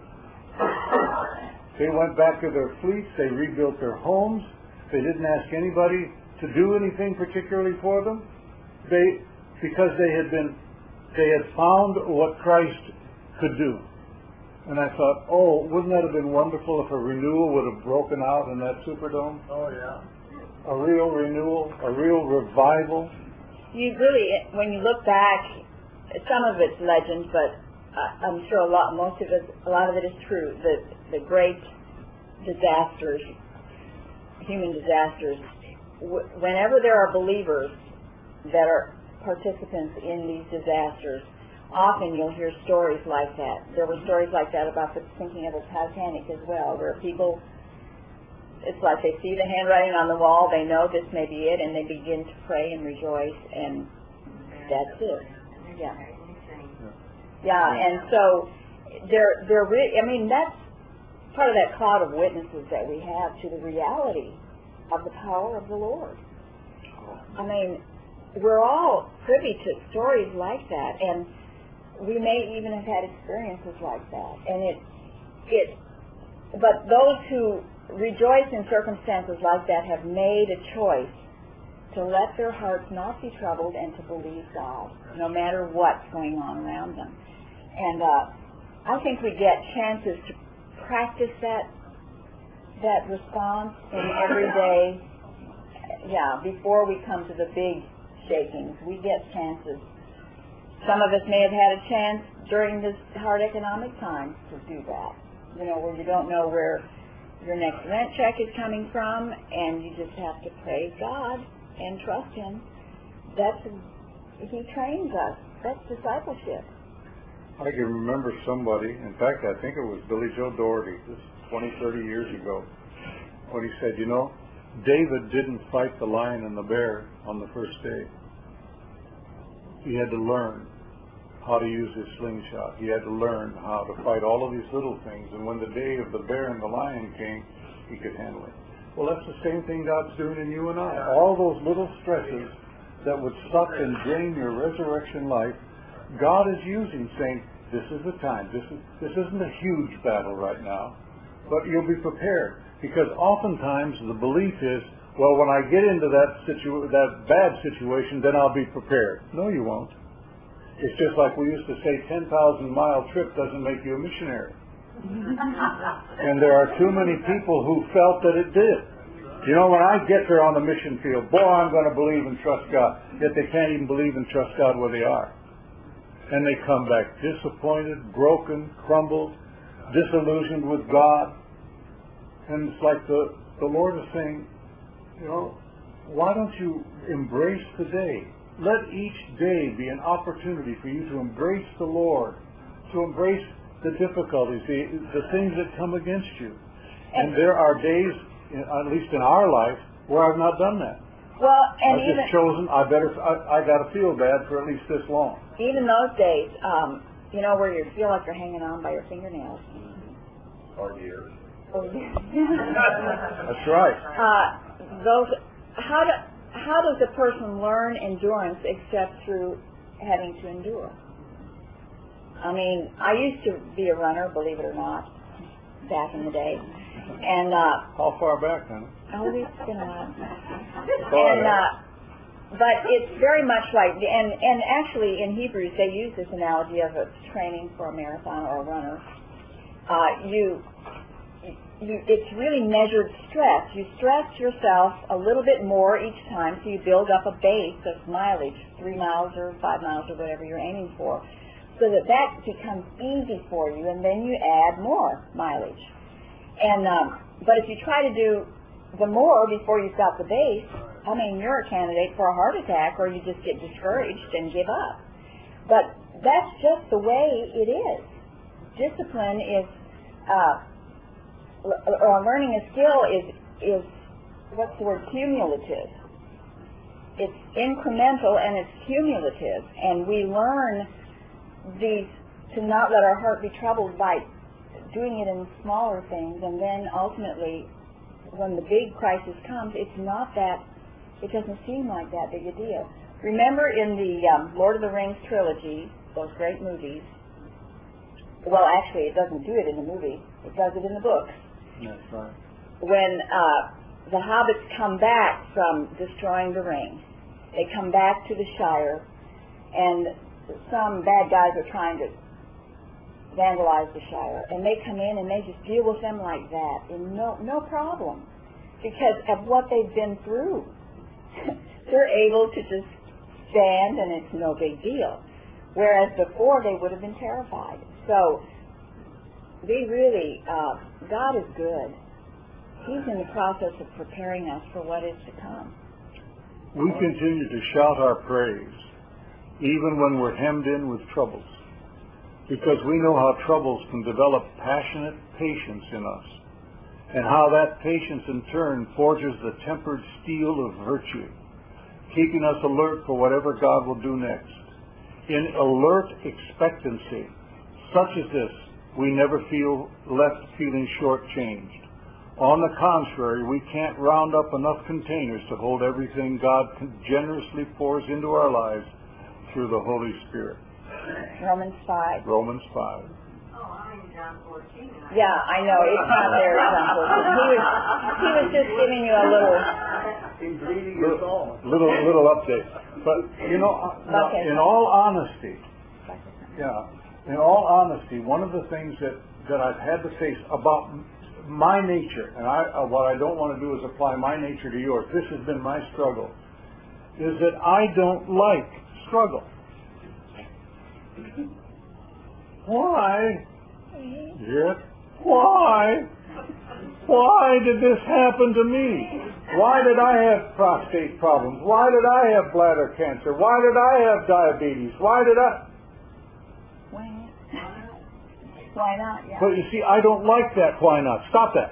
They went back to their fleets, they rebuilt their homes, they didn't ask anybody to do anything particularly for them, because they had found what Christ could do. And I thought, wouldn't that have been wonderful if a renewal would have broken out in that Superdome? Oh, yeah. A real renewal, a real revival. You really, when you look back, some of it's legend, but I'm sure a lot of it is true. The great disasters, human disasters, whenever there are believers that are participants in these disasters, often you'll hear stories like that. There were stories like that about the sinking of the Titanic as well, where people, it's like they see the handwriting on the wall, they know this may be it, and they begin to pray and rejoice, and that's it. Yeah, and so that's part of that cloud of witnesses that we have to the reality of the power of the Lord. I mean, we're all privy to stories like that, and we may even have had experiences like that. And but those who rejoice in circumstances like that have made a choice to let their hearts not be troubled and to believe God, no matter what's going on around them. And I think we get chances to practice that response in everyday, before we come to the big shakings. We get chances. Some of us may have had a chance during this hard economic time to do that, where you don't know where your next rent check is coming from, and you just have to praise God and trust Him. He trains us. That's discipleship. I can remember somebody, in fact, I think it was Billy Joe Doherty, this 20, 30 years ago, when he said, David didn't fight the lion and the bear on the first day. He had to learn how to use his slingshot. He had to learn how to fight all of these little things, and when the day of the bear and the lion came, he could handle it. Well, that's the same thing God's doing in you and I. All those little stresses that would suck and drain your resurrection life, God is using, saying, this is the time. This isn't a huge battle right now, but you'll be prepared. Because oftentimes the belief is, well, when I get into that bad situation, then I'll be prepared. No, you won't. It's just like we used to say, 10,000-mile trip doesn't make you a missionary. And there are too many people who felt that it did. When I get there on the mission field, boy, I'm going to believe and trust God. Yet they can't even believe and trust God where they are. And they come back disappointed, broken, crumbled, disillusioned with God. And it's like the Lord is saying, why don't you embrace the day? Let each day be an opportunity for you to embrace the Lord, to embrace the difficulties, the things that come against you. And there are days, at least in our life, where I've not done that. Well, and I've just chosen, I got to feel bad for at least this long. Even those days, where you feel like you're hanging on by your fingernails. Or years. That's right. How does a person learn endurance except through having to endure? I mean, I used to be a runner, believe it or not, back in the day. And how far back, then? Oh, it's been a while. But it's very much like, and actually in Hebrews they use this analogy of a training for a marathon or a runner. It's really measured stress. You stress yourself a little bit more each time, so you build up a base of mileage, 3 miles or 5 miles or whatever you're aiming for, so that becomes easy for you, and then you add more mileage. And but if you try to do the more before you've got the base, I mean, you're a candidate for a heart attack, or you just get discouraged and give up. But that's just the way it is. Discipline is, or learning a skill is what's the word? Cumulative. It's incremental and it's cumulative, and we learn to not let our heart be troubled by doing it in smaller things, and then ultimately, when the big crisis comes, it doesn't seem like that big a deal. Remember in the Lord of the Rings trilogy, those great movies, well, actually, it doesn't do it in the movie, it does it in the books. That's right. When the hobbits come back from destroying the ring, they come back to the Shire, and some bad guys are trying to vandalize the Shire, and they come in and they just deal with them like that, and no problem, because of what they've been through. They're able to just stand, and it's no big deal, whereas before they would have been terrified. So we really, God is good. He's in the process of preparing us for what is to come. We continue to shout our praise, even when we're hemmed in with troubles, because we know how troubles can develop passionate patience in us, and how that patience in turn forges the tempered steel of virtue, keeping us alert for whatever God will do next. In alert expectancy, such as this, we never feel left feeling shortchanged. On the contrary, we can't round up enough containers to hold everything God generously pours into our lives through the Holy Spirit. Romans 5. Romans 5. Oh, I'm in John 14. Yeah, I know. It's not there in John 14. He was just giving you a little update. But, in all honesty, one of the things that I've had to face about my nature, and what I don't want to do is apply my nature to yours. This has been my struggle, is that I don't like struggle. Why? Yes. Why? Why did this happen to me? Why did I have prostate problems? Why did I have bladder cancer? Why did I have diabetes? Why not? Why not? Yeah. But you see, I don't like that. Why not? Stop that.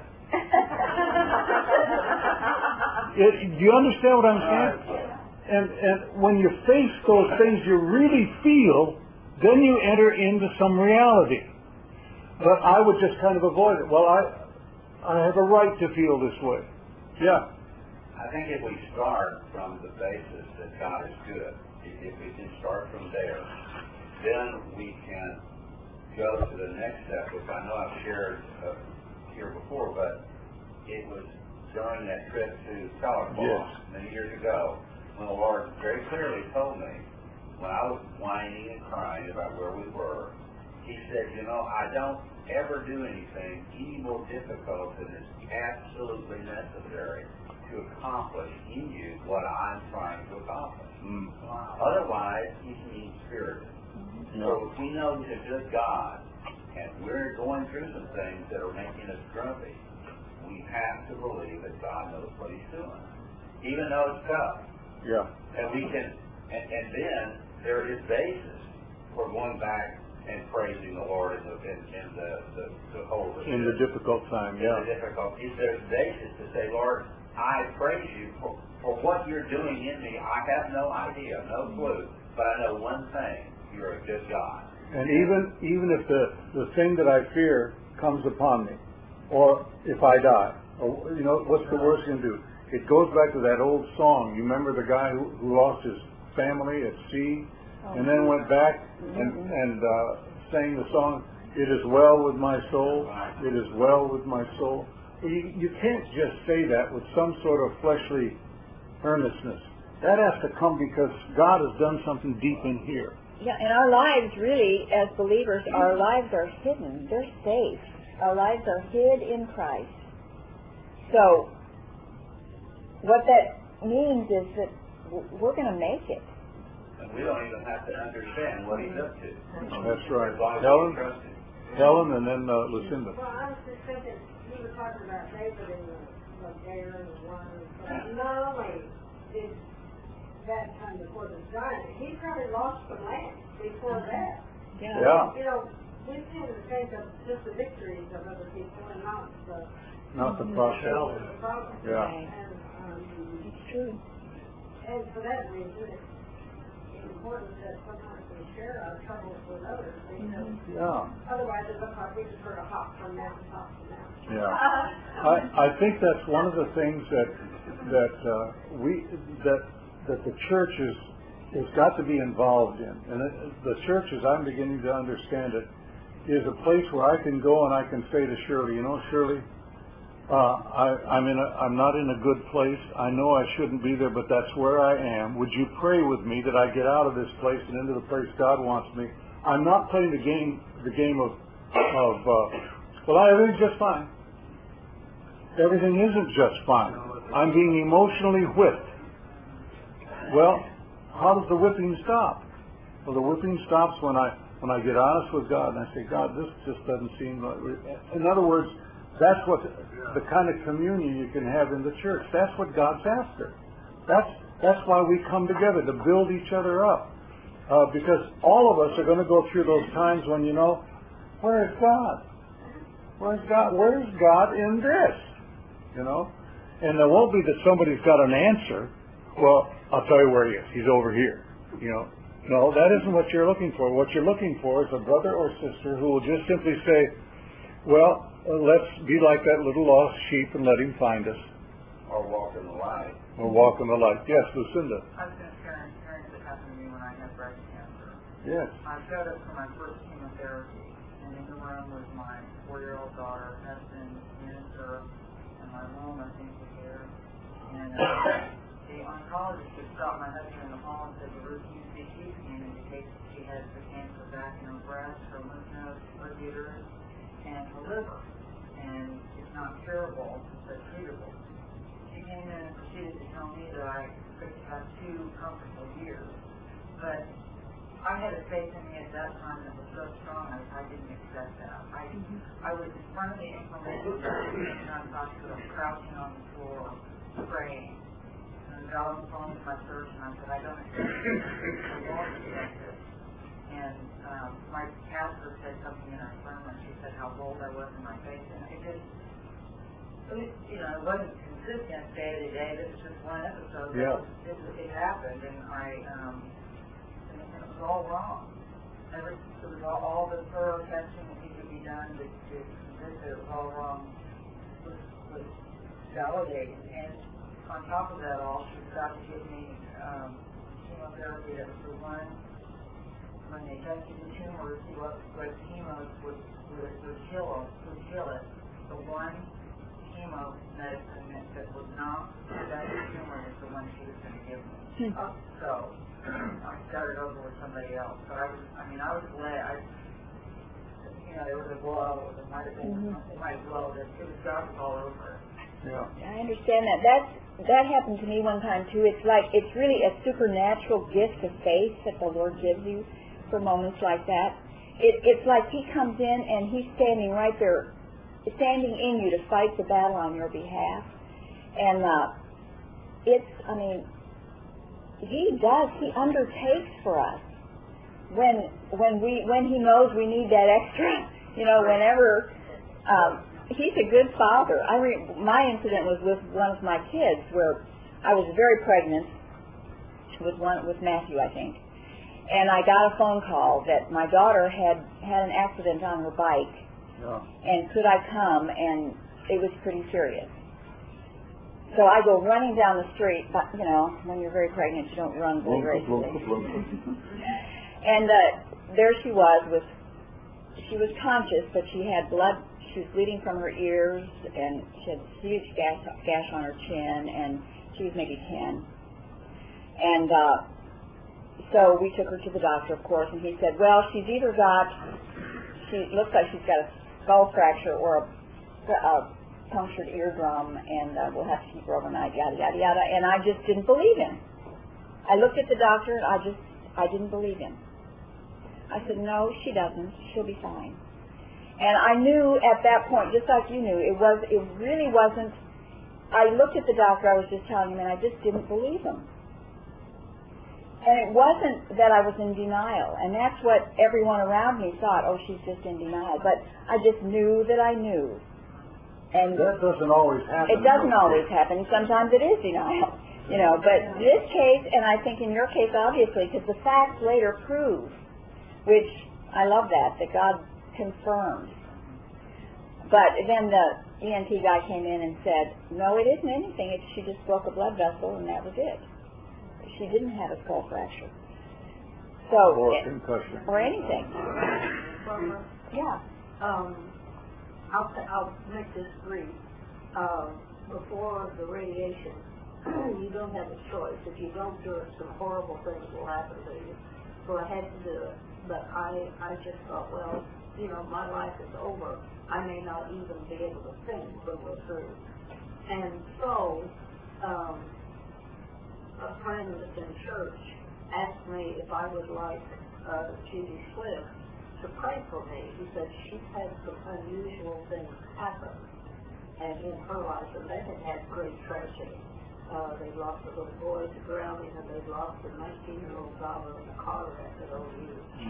Do you understand what I'm saying? And when you face those things you really feel, then you enter into some reality. But I would just kind of avoid it. Well, I have a right to feel this way. Yeah. I think if we start from the basis that God is good, if we can start from there, then we can go to the next step, which I know I've shared here before, but it was during that trip to Sallerfall many years ago, when the Lord very clearly told me, when I was whining and crying about where we were, He said, I don't ever do anything any more difficult than is absolutely necessary to accomplish in you what I'm trying to accomplish. Wow. Otherwise, He's mean-spirited. So if we know He's a good God, and we're going through some things that are making us grumpy, we have to believe that God knows what He's doing. even though it's tough. Yeah. And we can, and then there is basis for going back and praising the Lord in the whole of In the difficult time, yeah. In the difficult, there's basis to say, Lord, I praise you for what you're doing in me. I have no idea, no clue, but I know one thing: you're a good God. And even if the thing that I fear comes upon me, or if I die, or, you know, what's the worst you can do? It goes back to that old song. You remember the guy who lost his family at sea, and then went back and sang the song, "It is well with my soul, it is well with my soul." You can't just say that with some sort of fleshly earnestness. That has to come because God has done something deep in here. Yeah, and our lives really, as believers, our lives are hidden. They're safe. Our lives are hid in Christ. So, what that means is that we're going to make it. And we don't even have to understand what he's up to. That's right. As long as we trust him. Helen, and then Lucinda. Well, I was just thinking, you were talking about David and the bear and the lion. Not only did that come before the giant, he probably lost the land before that. Yeah. You know, we tend to think of just the victories of other people and not the process. Yeah. And, It's true. and for that reason, it's important that sometimes we share our troubles with others because otherwise it looks like we just heard a hop from mountaintop to mountain. Yeah. I think that's one of the things that the church has got to be involved in. And the church, as I'm beginning to understand it, is a place where I can go and I can say to Shirley, you know, Shirley, I'm not in a good place. I know I shouldn't be there, but that's where I am. Would you pray with me that I get out of this place and into the place God wants me? I'm not playing the game of well, everything's just fine. Everything isn't just fine. I'm being emotionally whipped. Well, how does the whipping stop? Well, the whipping stops when I get honest with God and I say, God, this just doesn't seem like. In other words, that's what the kind of communion you can have in the church. That's what God's after. That's why we come together, to build each other up. Because all of us are going to go through those times when, you know, where is God? Where's God? Where's God in this? You know? And it won't be that somebody's got an answer. Well, I'll tell you where he is. He's over here. You know? No, that isn't what you're looking for. What you're looking for is a brother or sister who will just simply say, well, let's be like that little lost sheep and let him find us. Or walk in the light. Or walk in the light. Yes, Lucinda. I was going to share an experience that happened to me when I had breast cancer. Yes. I showed up for my first chemotherapy, and in the room was my 4-year-old daughter, husband, minister, and my mom, I think, was there. And the oncologist just stopped my husband in the hall and said the routine CT scan indicates that she has the cancer back in her breast, her lymph nodes, her uterus, and her liver. And it's not curable, but treatable. She came in and proceeded to tell me that I could have 2 comfortable years. But I had a faith in me at that time that was so strong I didn't accept that. I was in front of the information and I thought that I was crouching on the floor, praying. And God was calling my church and I said, I don't accept this. I won't accept this. And my pastor said something in her sermon. She said how bold I was in my faith. And it just, you know, it wasn't consistent day to day. This was just one episode. Yeah. It happened, and and it was all wrong. It was all the thorough testing that needed to be done to convince that it was all wrong was validated. And on top of that all, she started to give me chemotherapy that was the one. When they tested the tumor to see what chemo would kill it, the one chemo medicine that would not prevent the tumor was the one she was going to give me. So I started over with somebody else. But I was glad. There was a blow. It might have been it might blow. It was God was all over it. Yeah. I understand that. That happened to me one time too. It's really a supernatural gift of faith that the Lord gives you for moments like that. It's like He comes in and He's standing right there, standing in you to fight the battle on your behalf. And He undertakes for us. When he knows we need that extra, whenever, he's a good father. My incident was with one of my kids where I was very pregnant with Matthew, I think. And I got a phone call that my daughter had an accident on her bike. Yeah. And could I come? And it was pretty serious. So I go running down the street, but when you're very pregnant, you don't run very gracefully. And there she was she was conscious, but she had blood. She was bleeding from her ears, and she had a huge gash on her chin, and she was maybe 10. And so we took her to the doctor, of course, and he said, well, she looks like she's got a skull fracture or a punctured eardrum, and we'll have to keep her overnight, yada, yada, yada. And I just didn't believe him. I looked at the doctor, and I didn't believe him. I said, no, she doesn't. She'll be fine. And I knew at that point, just like you knew, it really wasn't. I looked at the doctor, I was just telling him, and I just didn't believe him. And it wasn't that I was in denial, and that's what everyone around me thought, oh, she's just in denial. But I just knew that I knew. And that doesn't always happen. It doesn't always happen. Sometimes it is denial. But this case, and I think in your case, obviously, because the facts later prove, which I love that God confirmed. But then the ENT guy came in and said, no, it isn't anything. She just broke a blood vessel, and that was it. She didn't have a skull fracture. Or concussion. Or anything. Yeah. I'll make this brief. Before the radiation, you don't have a choice. If you don't do it, some horrible things will happen to you. So I had to do it. But I just thought, well, my life is over. I may not even be able to think when we're through. And so, a friend in church asked me if I would like Judy Swift to pray for me. He said she's had some unusual things happen and in her life, and they had great tragedy. They lost a little boy to drowning, and they lost a 19-year-old daughter in a car wreck at OU.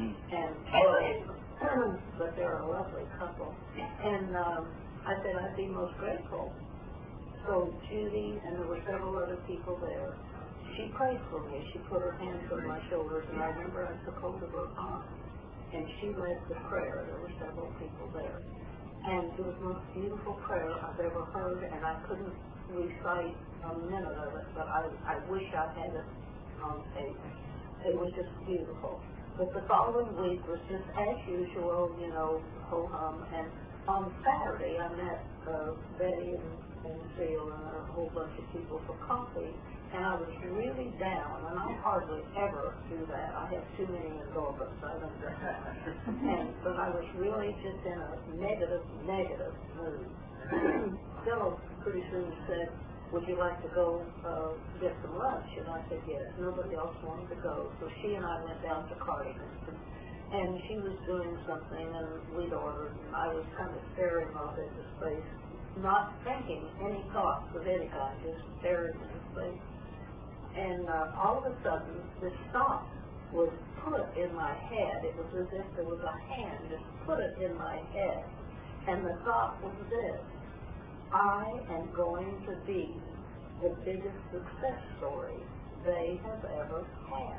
And but they're a lovely couple. And I said I'd be most grateful. So Judy, and there were several other people there, she prayed for me. She put her hands on my shoulders, and I remember I took hold of her arm, and she led the prayer. There were several people there. And it was the most beautiful prayer I've ever heard, and I couldn't recite a minute of it, but I wish I had it on tape. It was just beautiful. But the following week was just as usual, ho-hum. And on Saturday, I met Betty and Phil and a whole bunch of people for coffee, and I was really down, and I hardly ever do that. I have too many endorphins, I don't do that. But I was really just in a negative mood. Phil pretty soon said, would you like to go get some lunch? And I said, yes. Nobody else wanted to go. So she and I went down to Cardigan's. And she was doing something, and we'd ordered, and I was kind of staring off into space, not thinking any thoughts of any kind, just staring into space. And all of a sudden, this thought was put in my head. It was as if there was a hand just put it in my head. And the thought was this: I am going to be the biggest success story they have ever had.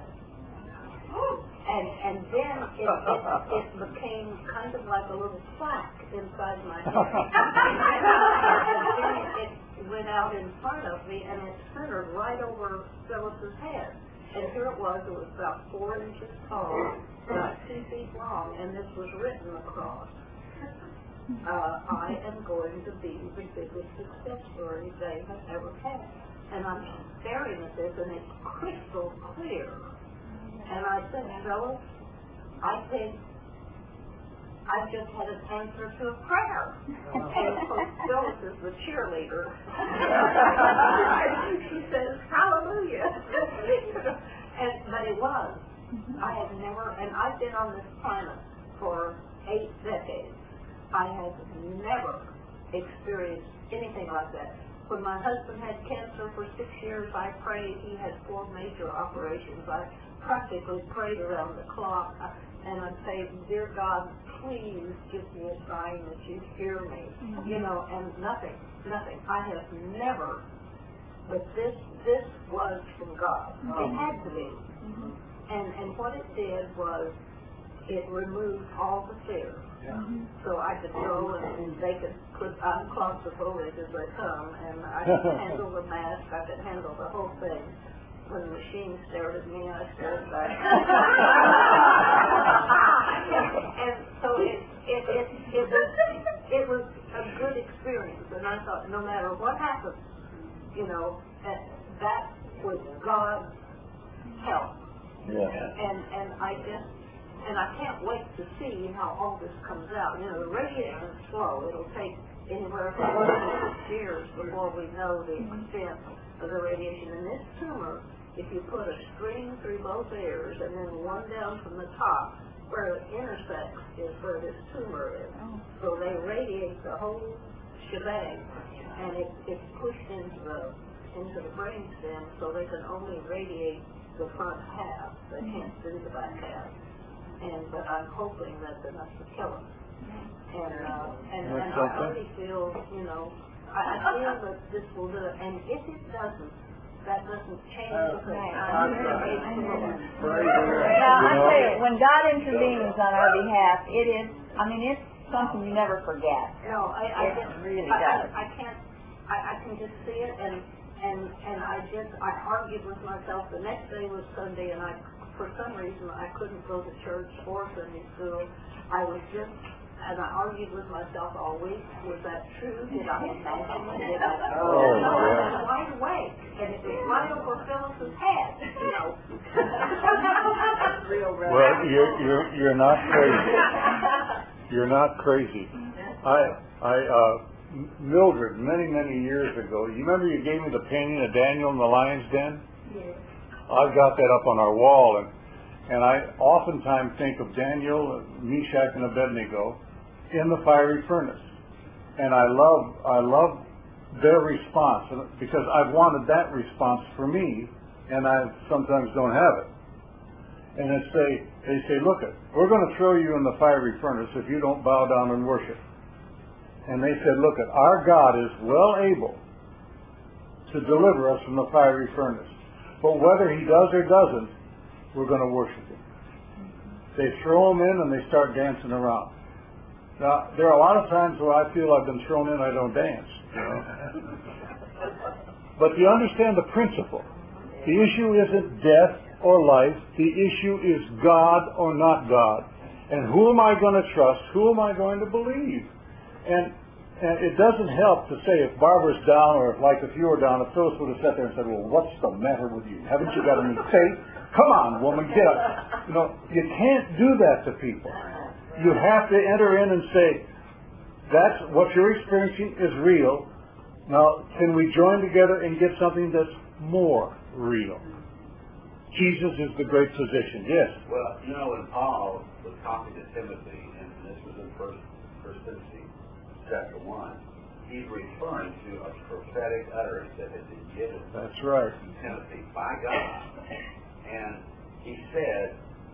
And then it became kind of like a little plaque inside my head. And then it went out in front of me, and it centered right over Phyllis's head. And here it was about 4 inches tall, about 2 feet long, and this was written across. I am going to be the biggest success story they have ever had. And I'm staring at this, and it's crystal clear. And I said, Phyllis, I think I just had an answer to a prayer. And of course, Phyllis is the cheerleader. She says, hallelujah. But it was. I have never, and I've been on this planet for 8 decades. I have never experienced anything like that. When my husband had cancer for 6 years, I prayed. He had 4 major operations. I practically prayed around the clock, and I'd say, "Dear God, please give me a sign that you hear me." You know, and nothing. I have never, but this was from God. It had to be. And what it did was it removed all the fear. So I could go and they could put on claustrophobic as they come, and I could handle the mask, I could handle the whole thing. When the machine stared at me, I stared back. And so it was a good experience, and I thought no matter what happens, you know, that was God's help. And I can't wait to see how all this comes out. You know, the radiation is slow. It'll take anywhere from 1 to 6 years before we know the extent of the radiation. And this tumor, if you put a string through both ears and then one down from the top, where it intersects is where this tumor is. So they radiate the whole shebang, and it's pushed into the brainstem, so they can only radiate the front half. They can't do the back half. But I'm hoping that's enough to kill them. And I already feel, you know, I feel that this will do it. And if it doesn't, that doesn't change the thing. Now, I tell you, when God intervenes on our behalf, it's something you never forget. No, it really does. I can just see it, and I argued with myself. The next day was Sunday, and for some reason, I couldn't go to church or Sunday school. And I argued with myself all week. Was that true? Did I imagine it? I was wide awake, and it was right over Phyllis's head, you know. Well, you're not crazy. You're not crazy. Mildred, many years ago, you remember you gave me the painting of Daniel in the lion's den? Yes. I've got that up on our wall, and I oftentimes think of Daniel, Meshach, and Abednego in the fiery furnace, and I love their response, because I've wanted that response for me, and I sometimes don't have it. And they say, "Look it, we're going to throw you in the fiery furnace if you don't bow down and worship." And they said, "Look it, our God is well able to deliver us from the fiery furnace. But whether he does or doesn't, we're going to worship him." They throw him in and they start dancing around. Now, there are a lot of times where I feel I've been thrown in, I don't dance. You know? But you understand the principle. The issue isn't death or life. The issue is God or not God. And who am I going to trust? Who am I going to believe? And it doesn't help to say if Barbara's down, or if you were down, if Phyllis would have sat there and said, "Well, what's the matter with you? Haven't you got any faith? Come on, woman, get up." You know, you can't do that to people. You have to enter in and say, "That's what you're experiencing is real. Now, can we join together and get something that's more real?" Jesus is the great physician. Yes. Well, you know, when Paul was talking to Timothy, and this was in First Timothy chapter 1, he's referring to a prophetic utterance that had been given That's right. to Timothy by God. And he said,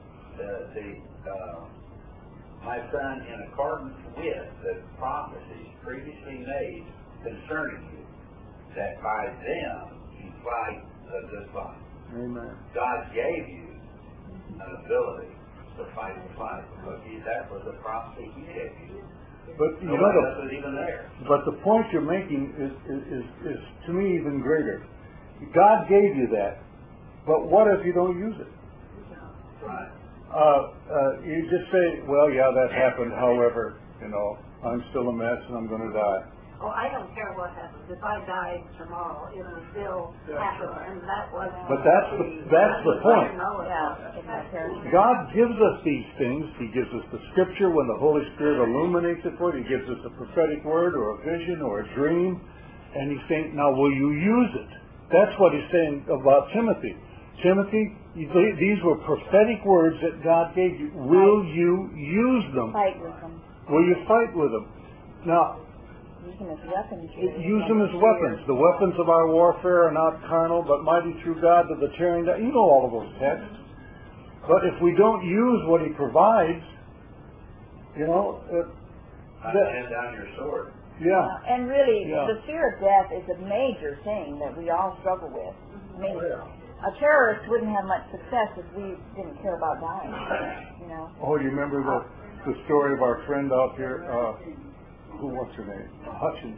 "My son, in accordance with the prophecies previously made concerning you, that by them you fight the good fight." Amen. God gave you an ability to fight the fight, because that was a prophecy he gave you. But you Nobody know, else was even there. but the point you're making is to me even greater. God gave you that, but what if you don't use it? Right. You just say, "Well, yeah, that happened. However, you know, I'm still a mess and I'm going to die." Oh, I don't care what happens. If I died tomorrow, it would still happen, and that was. But that's the point. God gives us these things. He gives us the Scripture when the Holy Spirit illuminates it for you. He gives us a prophetic word or a vision or a dream, and he's saying, "Now, will you use it?" That's what he's saying about Timothy. Timothy, these were prophetic words that God gave you. Will you use them? Fight with them. Will you fight with them? Now, Use them as weapons. Use them as weapons. The weapons of our warfare are not carnal, but mighty through God to the tearing down. You know all of those texts. But if we don't use what He provides, you know... hand down your sword. Yeah. And really, the fear of death is a major thing that we all struggle with. I mean, a terrorist wouldn't have much success if we didn't care about dying, you know. Oh, you remember the story of our friend out here, what's her name? Hutchins.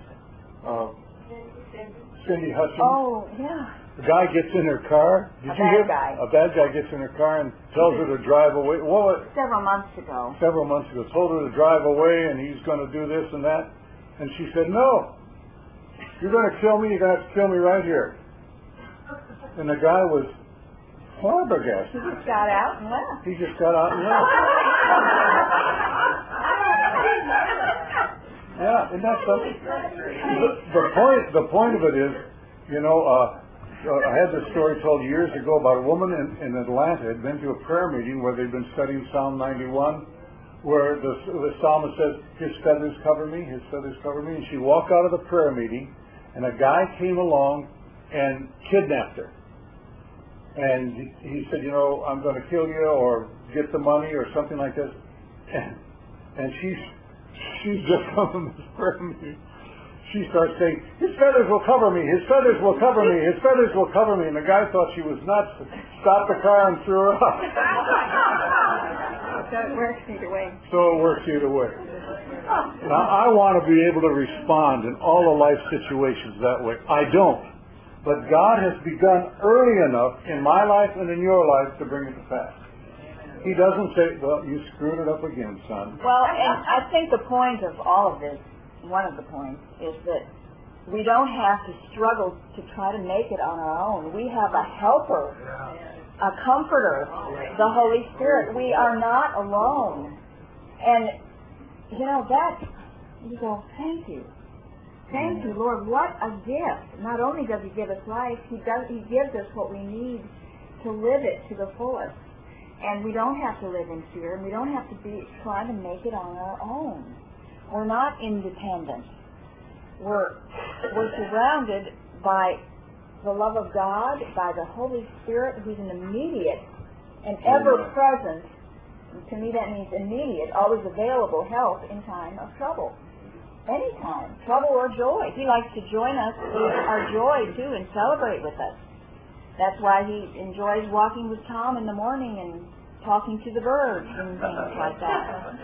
Cindy Hutchins. Oh, yeah. The guy gets in her car. A bad guy. A bad guy gets in her car and tells her to drive away. Several months ago. Told her to drive away, and he's going to do this and that. And she said, no. You're going to kill me. You're going to have to kill me right here. And the guy was flabbergasted. He just got out and left. Yeah, isn't that something? The point of it is, you know, I had this story told years ago about a woman in Atlanta had been to a prayer meeting where they'd been studying Psalm 91, where the psalmist says, His feathers cover me, His feathers cover me. And she walked out of the prayer meeting, and a guy came along and kidnapped her. And he said, you know, I'm going to kill you or get the money or something like this. And she's just come from this prayer meeting. She starts saying, His feathers will cover me, His feathers will cover me, His feathers will cover me. And the guy thought she was nuts, stopped the car and threw her out. So it works either way. Now, I want to be able to respond in all the life situations that way. I don't. But God has begun early enough in my life and in your life to bring it to pass. He doesn't say, well, you screwed it up again, son. Well, and I think the point of all of this, one of the points, is that we don't have to struggle to try to make it on our own. We have a helper, a comforter, the Holy Spirit. We are not alone. And, you know, you go, thank you. Thank you, Lord. What a gift. Not only does He give us life, He gives us what we need to live it to the fullest. And we don't have to live in fear, and we don't have to be trying to make it on our own. We're not independent. We're surrounded by the love of God, by the Holy Spirit, who's an immediate and ever-present, to me that means immediate, always available help in time of trouble. Anytime, trouble or joy. He likes to join us with our joy, too, and celebrate with us. That's why He enjoys walking with Tom in the morning and talking to the birds and things like that.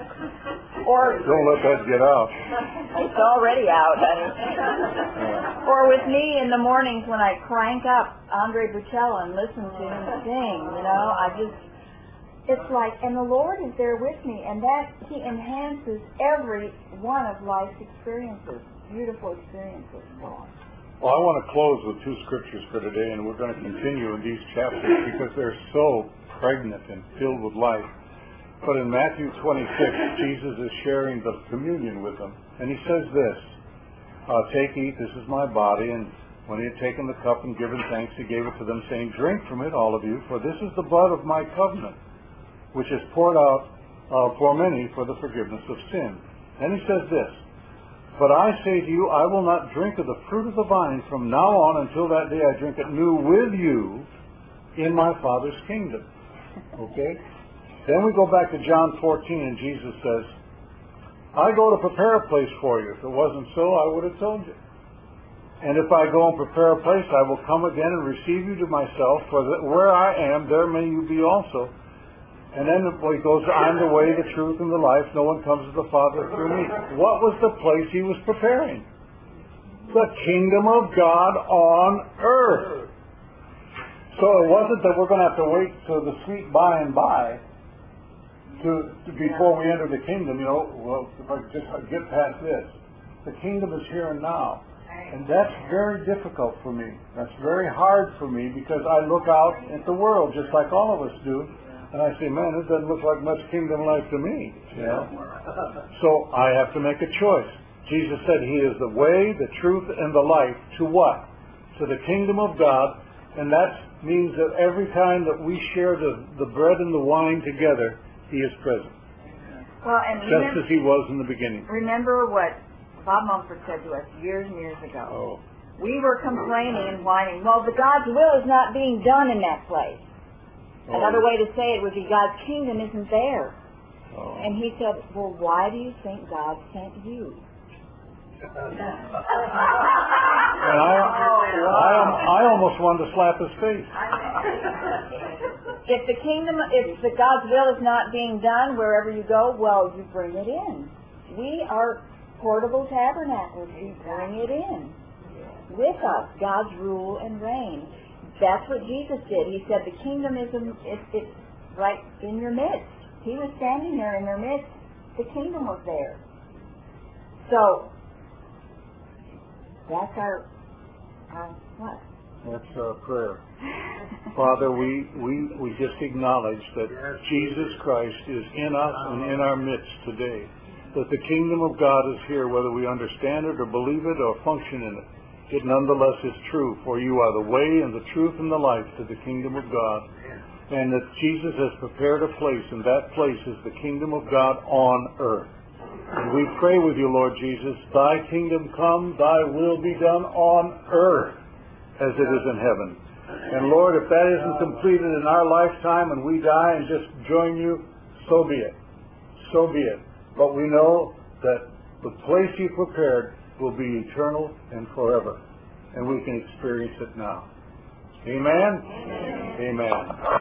Or don't let that get out. It's already out, honey. Or with me in the mornings when I crank up Andre Butella and listen to him sing, you know, it's like, and the Lord is there with me, and that He enhances every one of life's experiences, beautiful experiences. Well, I want to close with two scriptures for today, and we're going to continue in these chapters because they're so pregnant and filled with life. But in Matthew 26, Jesus is sharing the communion with them, and He says this, take, eat, this is my body. And when He had taken the cup and given thanks, He gave it to them, saying, drink from it, all of you, for this is the blood of my covenant, which is poured out for many for the forgiveness of sin. And He says this, but I say to you, I will not drink of the fruit of the vine from now on until that day I drink it new with you in my Father's kingdom. Okay? Then we go back to John 14, and Jesus says, I go to prepare a place for you. If it wasn't so, I would have told you. And if I go and prepare a place, I will come again and receive you to myself, for that where I am, there may you be also. And then he goes, I'm the way, the truth, and the life. No one comes to the Father through me. What was the place He was preparing? The kingdom of God on earth. So it wasn't that we're going to have to wait till the sweet by and by before we enter the kingdom. You know, well, if I just get past this. The kingdom is here and now. And that's very difficult for me. That's very hard for me because I look out at the world just like all of us do. And I say, man, this doesn't look like much kingdom life to me. You know? So I have to make a choice. Jesus said He is the way, the truth, and the life to what? To the kingdom of God. And that means that every time that we share the bread and the wine together, He is present. Well, and just as He was in the beginning. Remember what Bob Mumford said to us years and years ago, Oh. we were complaining and whining, well, the God's will is not being done in that place. Oh. Another way to say it would be God's kingdom isn't there. Oh. And he said, well, why do you think God sent you? And I almost wanted to slap his face. If the God's will is not being done wherever you go, well, you bring it in. We are portable tabernacles. We bring it in with us, God's rule and reign. That's what Jesus did. He said the kingdom is it's right in your midst. He was standing there in their midst. The kingdom was there. So that's our what? That's our prayer. Father, we just acknowledge that Jesus Christ is in us and in our midst today. That the kingdom of God is here, whether we understand it or believe it or function in it. It nonetheless is true, for you are the way and the truth and the life to the kingdom of God. And that Jesus has prepared a place, and that place is the kingdom of God on earth. And we pray with you, Lord Jesus, thy kingdom come, thy will be done on earth as it is in heaven. And Lord, if that isn't completed in our lifetime and we die and just join you, so be it. So be it. But we know that the place you prepared will be eternal and forever. And we can experience it now. Amen? Amen.